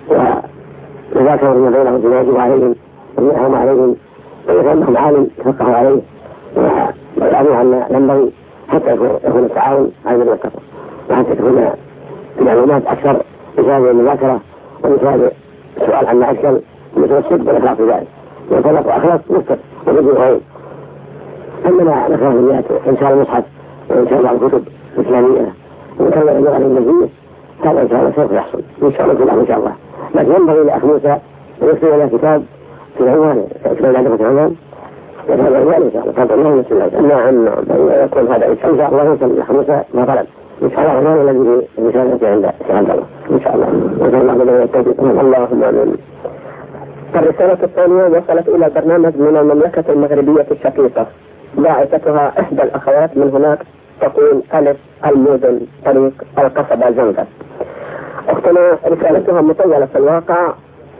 وذاكروا فيما بينهم فيما يجب عليهم وينههم عليهم، وإذا أنهم عالم تفقهوا عليه ويعلموا أن ينبغي حتى يكون التعاون على من يتقوا، وحتى تكون المعلومات أكثر بسبب المذاكرة وبسبب السؤال عما أشكل مثل الصدق والإخلاص في ذلك، وطلق وأخلاص مستقر وبدون غير. أننا نقرأ في إنشاء المصحف وإنشاء بعض الكتب الإسلامية ونتابع اللغة الإنجليزية، هذا إن شاء الله سوف يحصل إن شاء الله كله إن شاء الله. لكن ينبغي لأخ موسى أن يكتب لنا كتاب في العنوان، يكتب لنا عندكم في العنوان يكتب العنوان إن شاء الله. فضل الله وسلم. نعم يكون هذا إن شاء الله يوصل لأخ موسى ما طلب إن شاء الله العنوان الذي في المشاهدة عند الشيخ عبد الله إن شاء الله. وصلى الله عليه وسلم. اللهم آمين. الرسالة الثانية وصلت إلى برنامج من المملكة المغربية الشقيقة، باعثتها إحدى الأخوات من هناك تقول: ألف المدن طريق القصبة زنقة. أختنا رسالتها مطولة في الواقع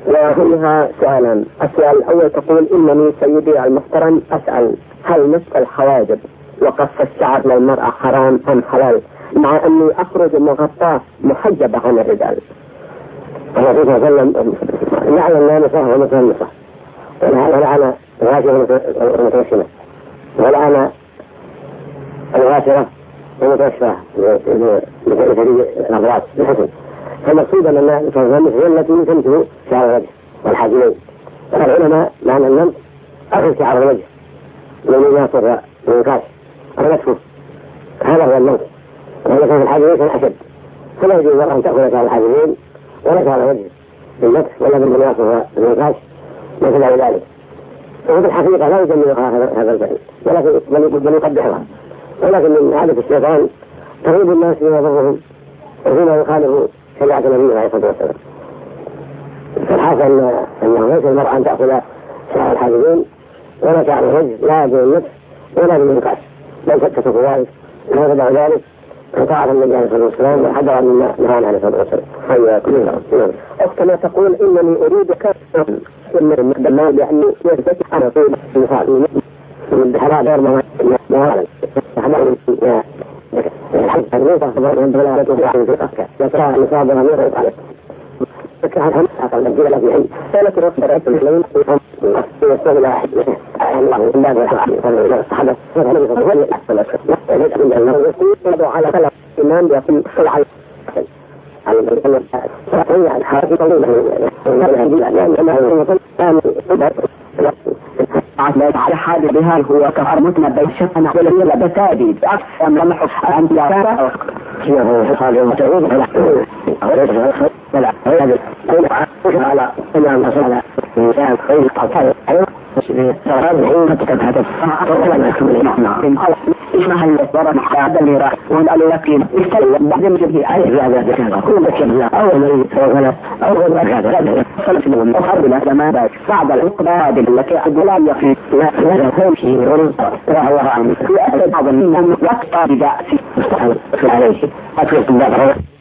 وفيها سؤالان. السؤال الأول تقول: إنني سيدي المحترم أسأل هل مسح الحواجب وقص الشعر للمرأة حرام أم حلال، مع أني أخرج مغطاة محجبة عن الرجال؟ الرسول صلى الله عليه وسلم نعلم لا نصح ومثل النصح، ولا أنا غاشرة ومتوسمة، ولا أنا الغاشرة ومتوسمة لفريق الأغراض بحسن. فالمقصود أن الناس صلى الله عليه وسلم هي التي تمسح شعر الوجه والحاجبين. العلماء معنى النمس أخذ شعر الوجه والمناصر والنقاش النسف، هذا هو النمس. وإذا كان الحاجبين كان أشد، فلا يجوز أن تأخذ شعر الحاجبين ولا شعر الوجه بالنفس ولا بالمناصر والنقاش مثل ذلك. وفي الحقيقة لا يجمل هذا الفعل بل يقبحها، ولكن من عادة الشيطان تغيب الناس فيما يضرهم وفيما يخالف شريعة النبي عليه الصلاة والسلام. فالحاصل أنه ليس المرأة أن تأخذ شعر الحاجبين ولا شعر الوجه لا بالنفس ولا بالنقاش، بل تترك ذلك لا تدع ذلك وطاعة النبي عليه الصلاة والسلام وحذرا مما نهى عليه الصلاة والسلام. أختنا تقول: إنني أريد كسر المال بأني يثبت على طول المثال من بحلال غير مهالا الحج الوطة ولا تفعل في الأفكار يتراء المصاب غمير وطالب فكان هم أقل الجيلة في حين ثالث رفض رأيت المسلمين ويستغل الله من باب الصحابة والنبي صلى الله عليه وسلم يقول على ثلاث إمام يقول صلى على الحركة طويلة على حال بها هو كفر متنبع الشفنة والذي بتابي أكثر من لمح عند يارا هو قال يوم تعود على إمام صلى إنسان خير قطار اسمها الورد هذا اللي راح ونقول لكن يستلم بعد ما يجي عليه هذا كل شيء أول هذا صلت لهم وحرب الأزمان بعد العقبة التي لا يقين لا يمشي وهو عام في بعض منهم يقطع بأس عليه أكثر من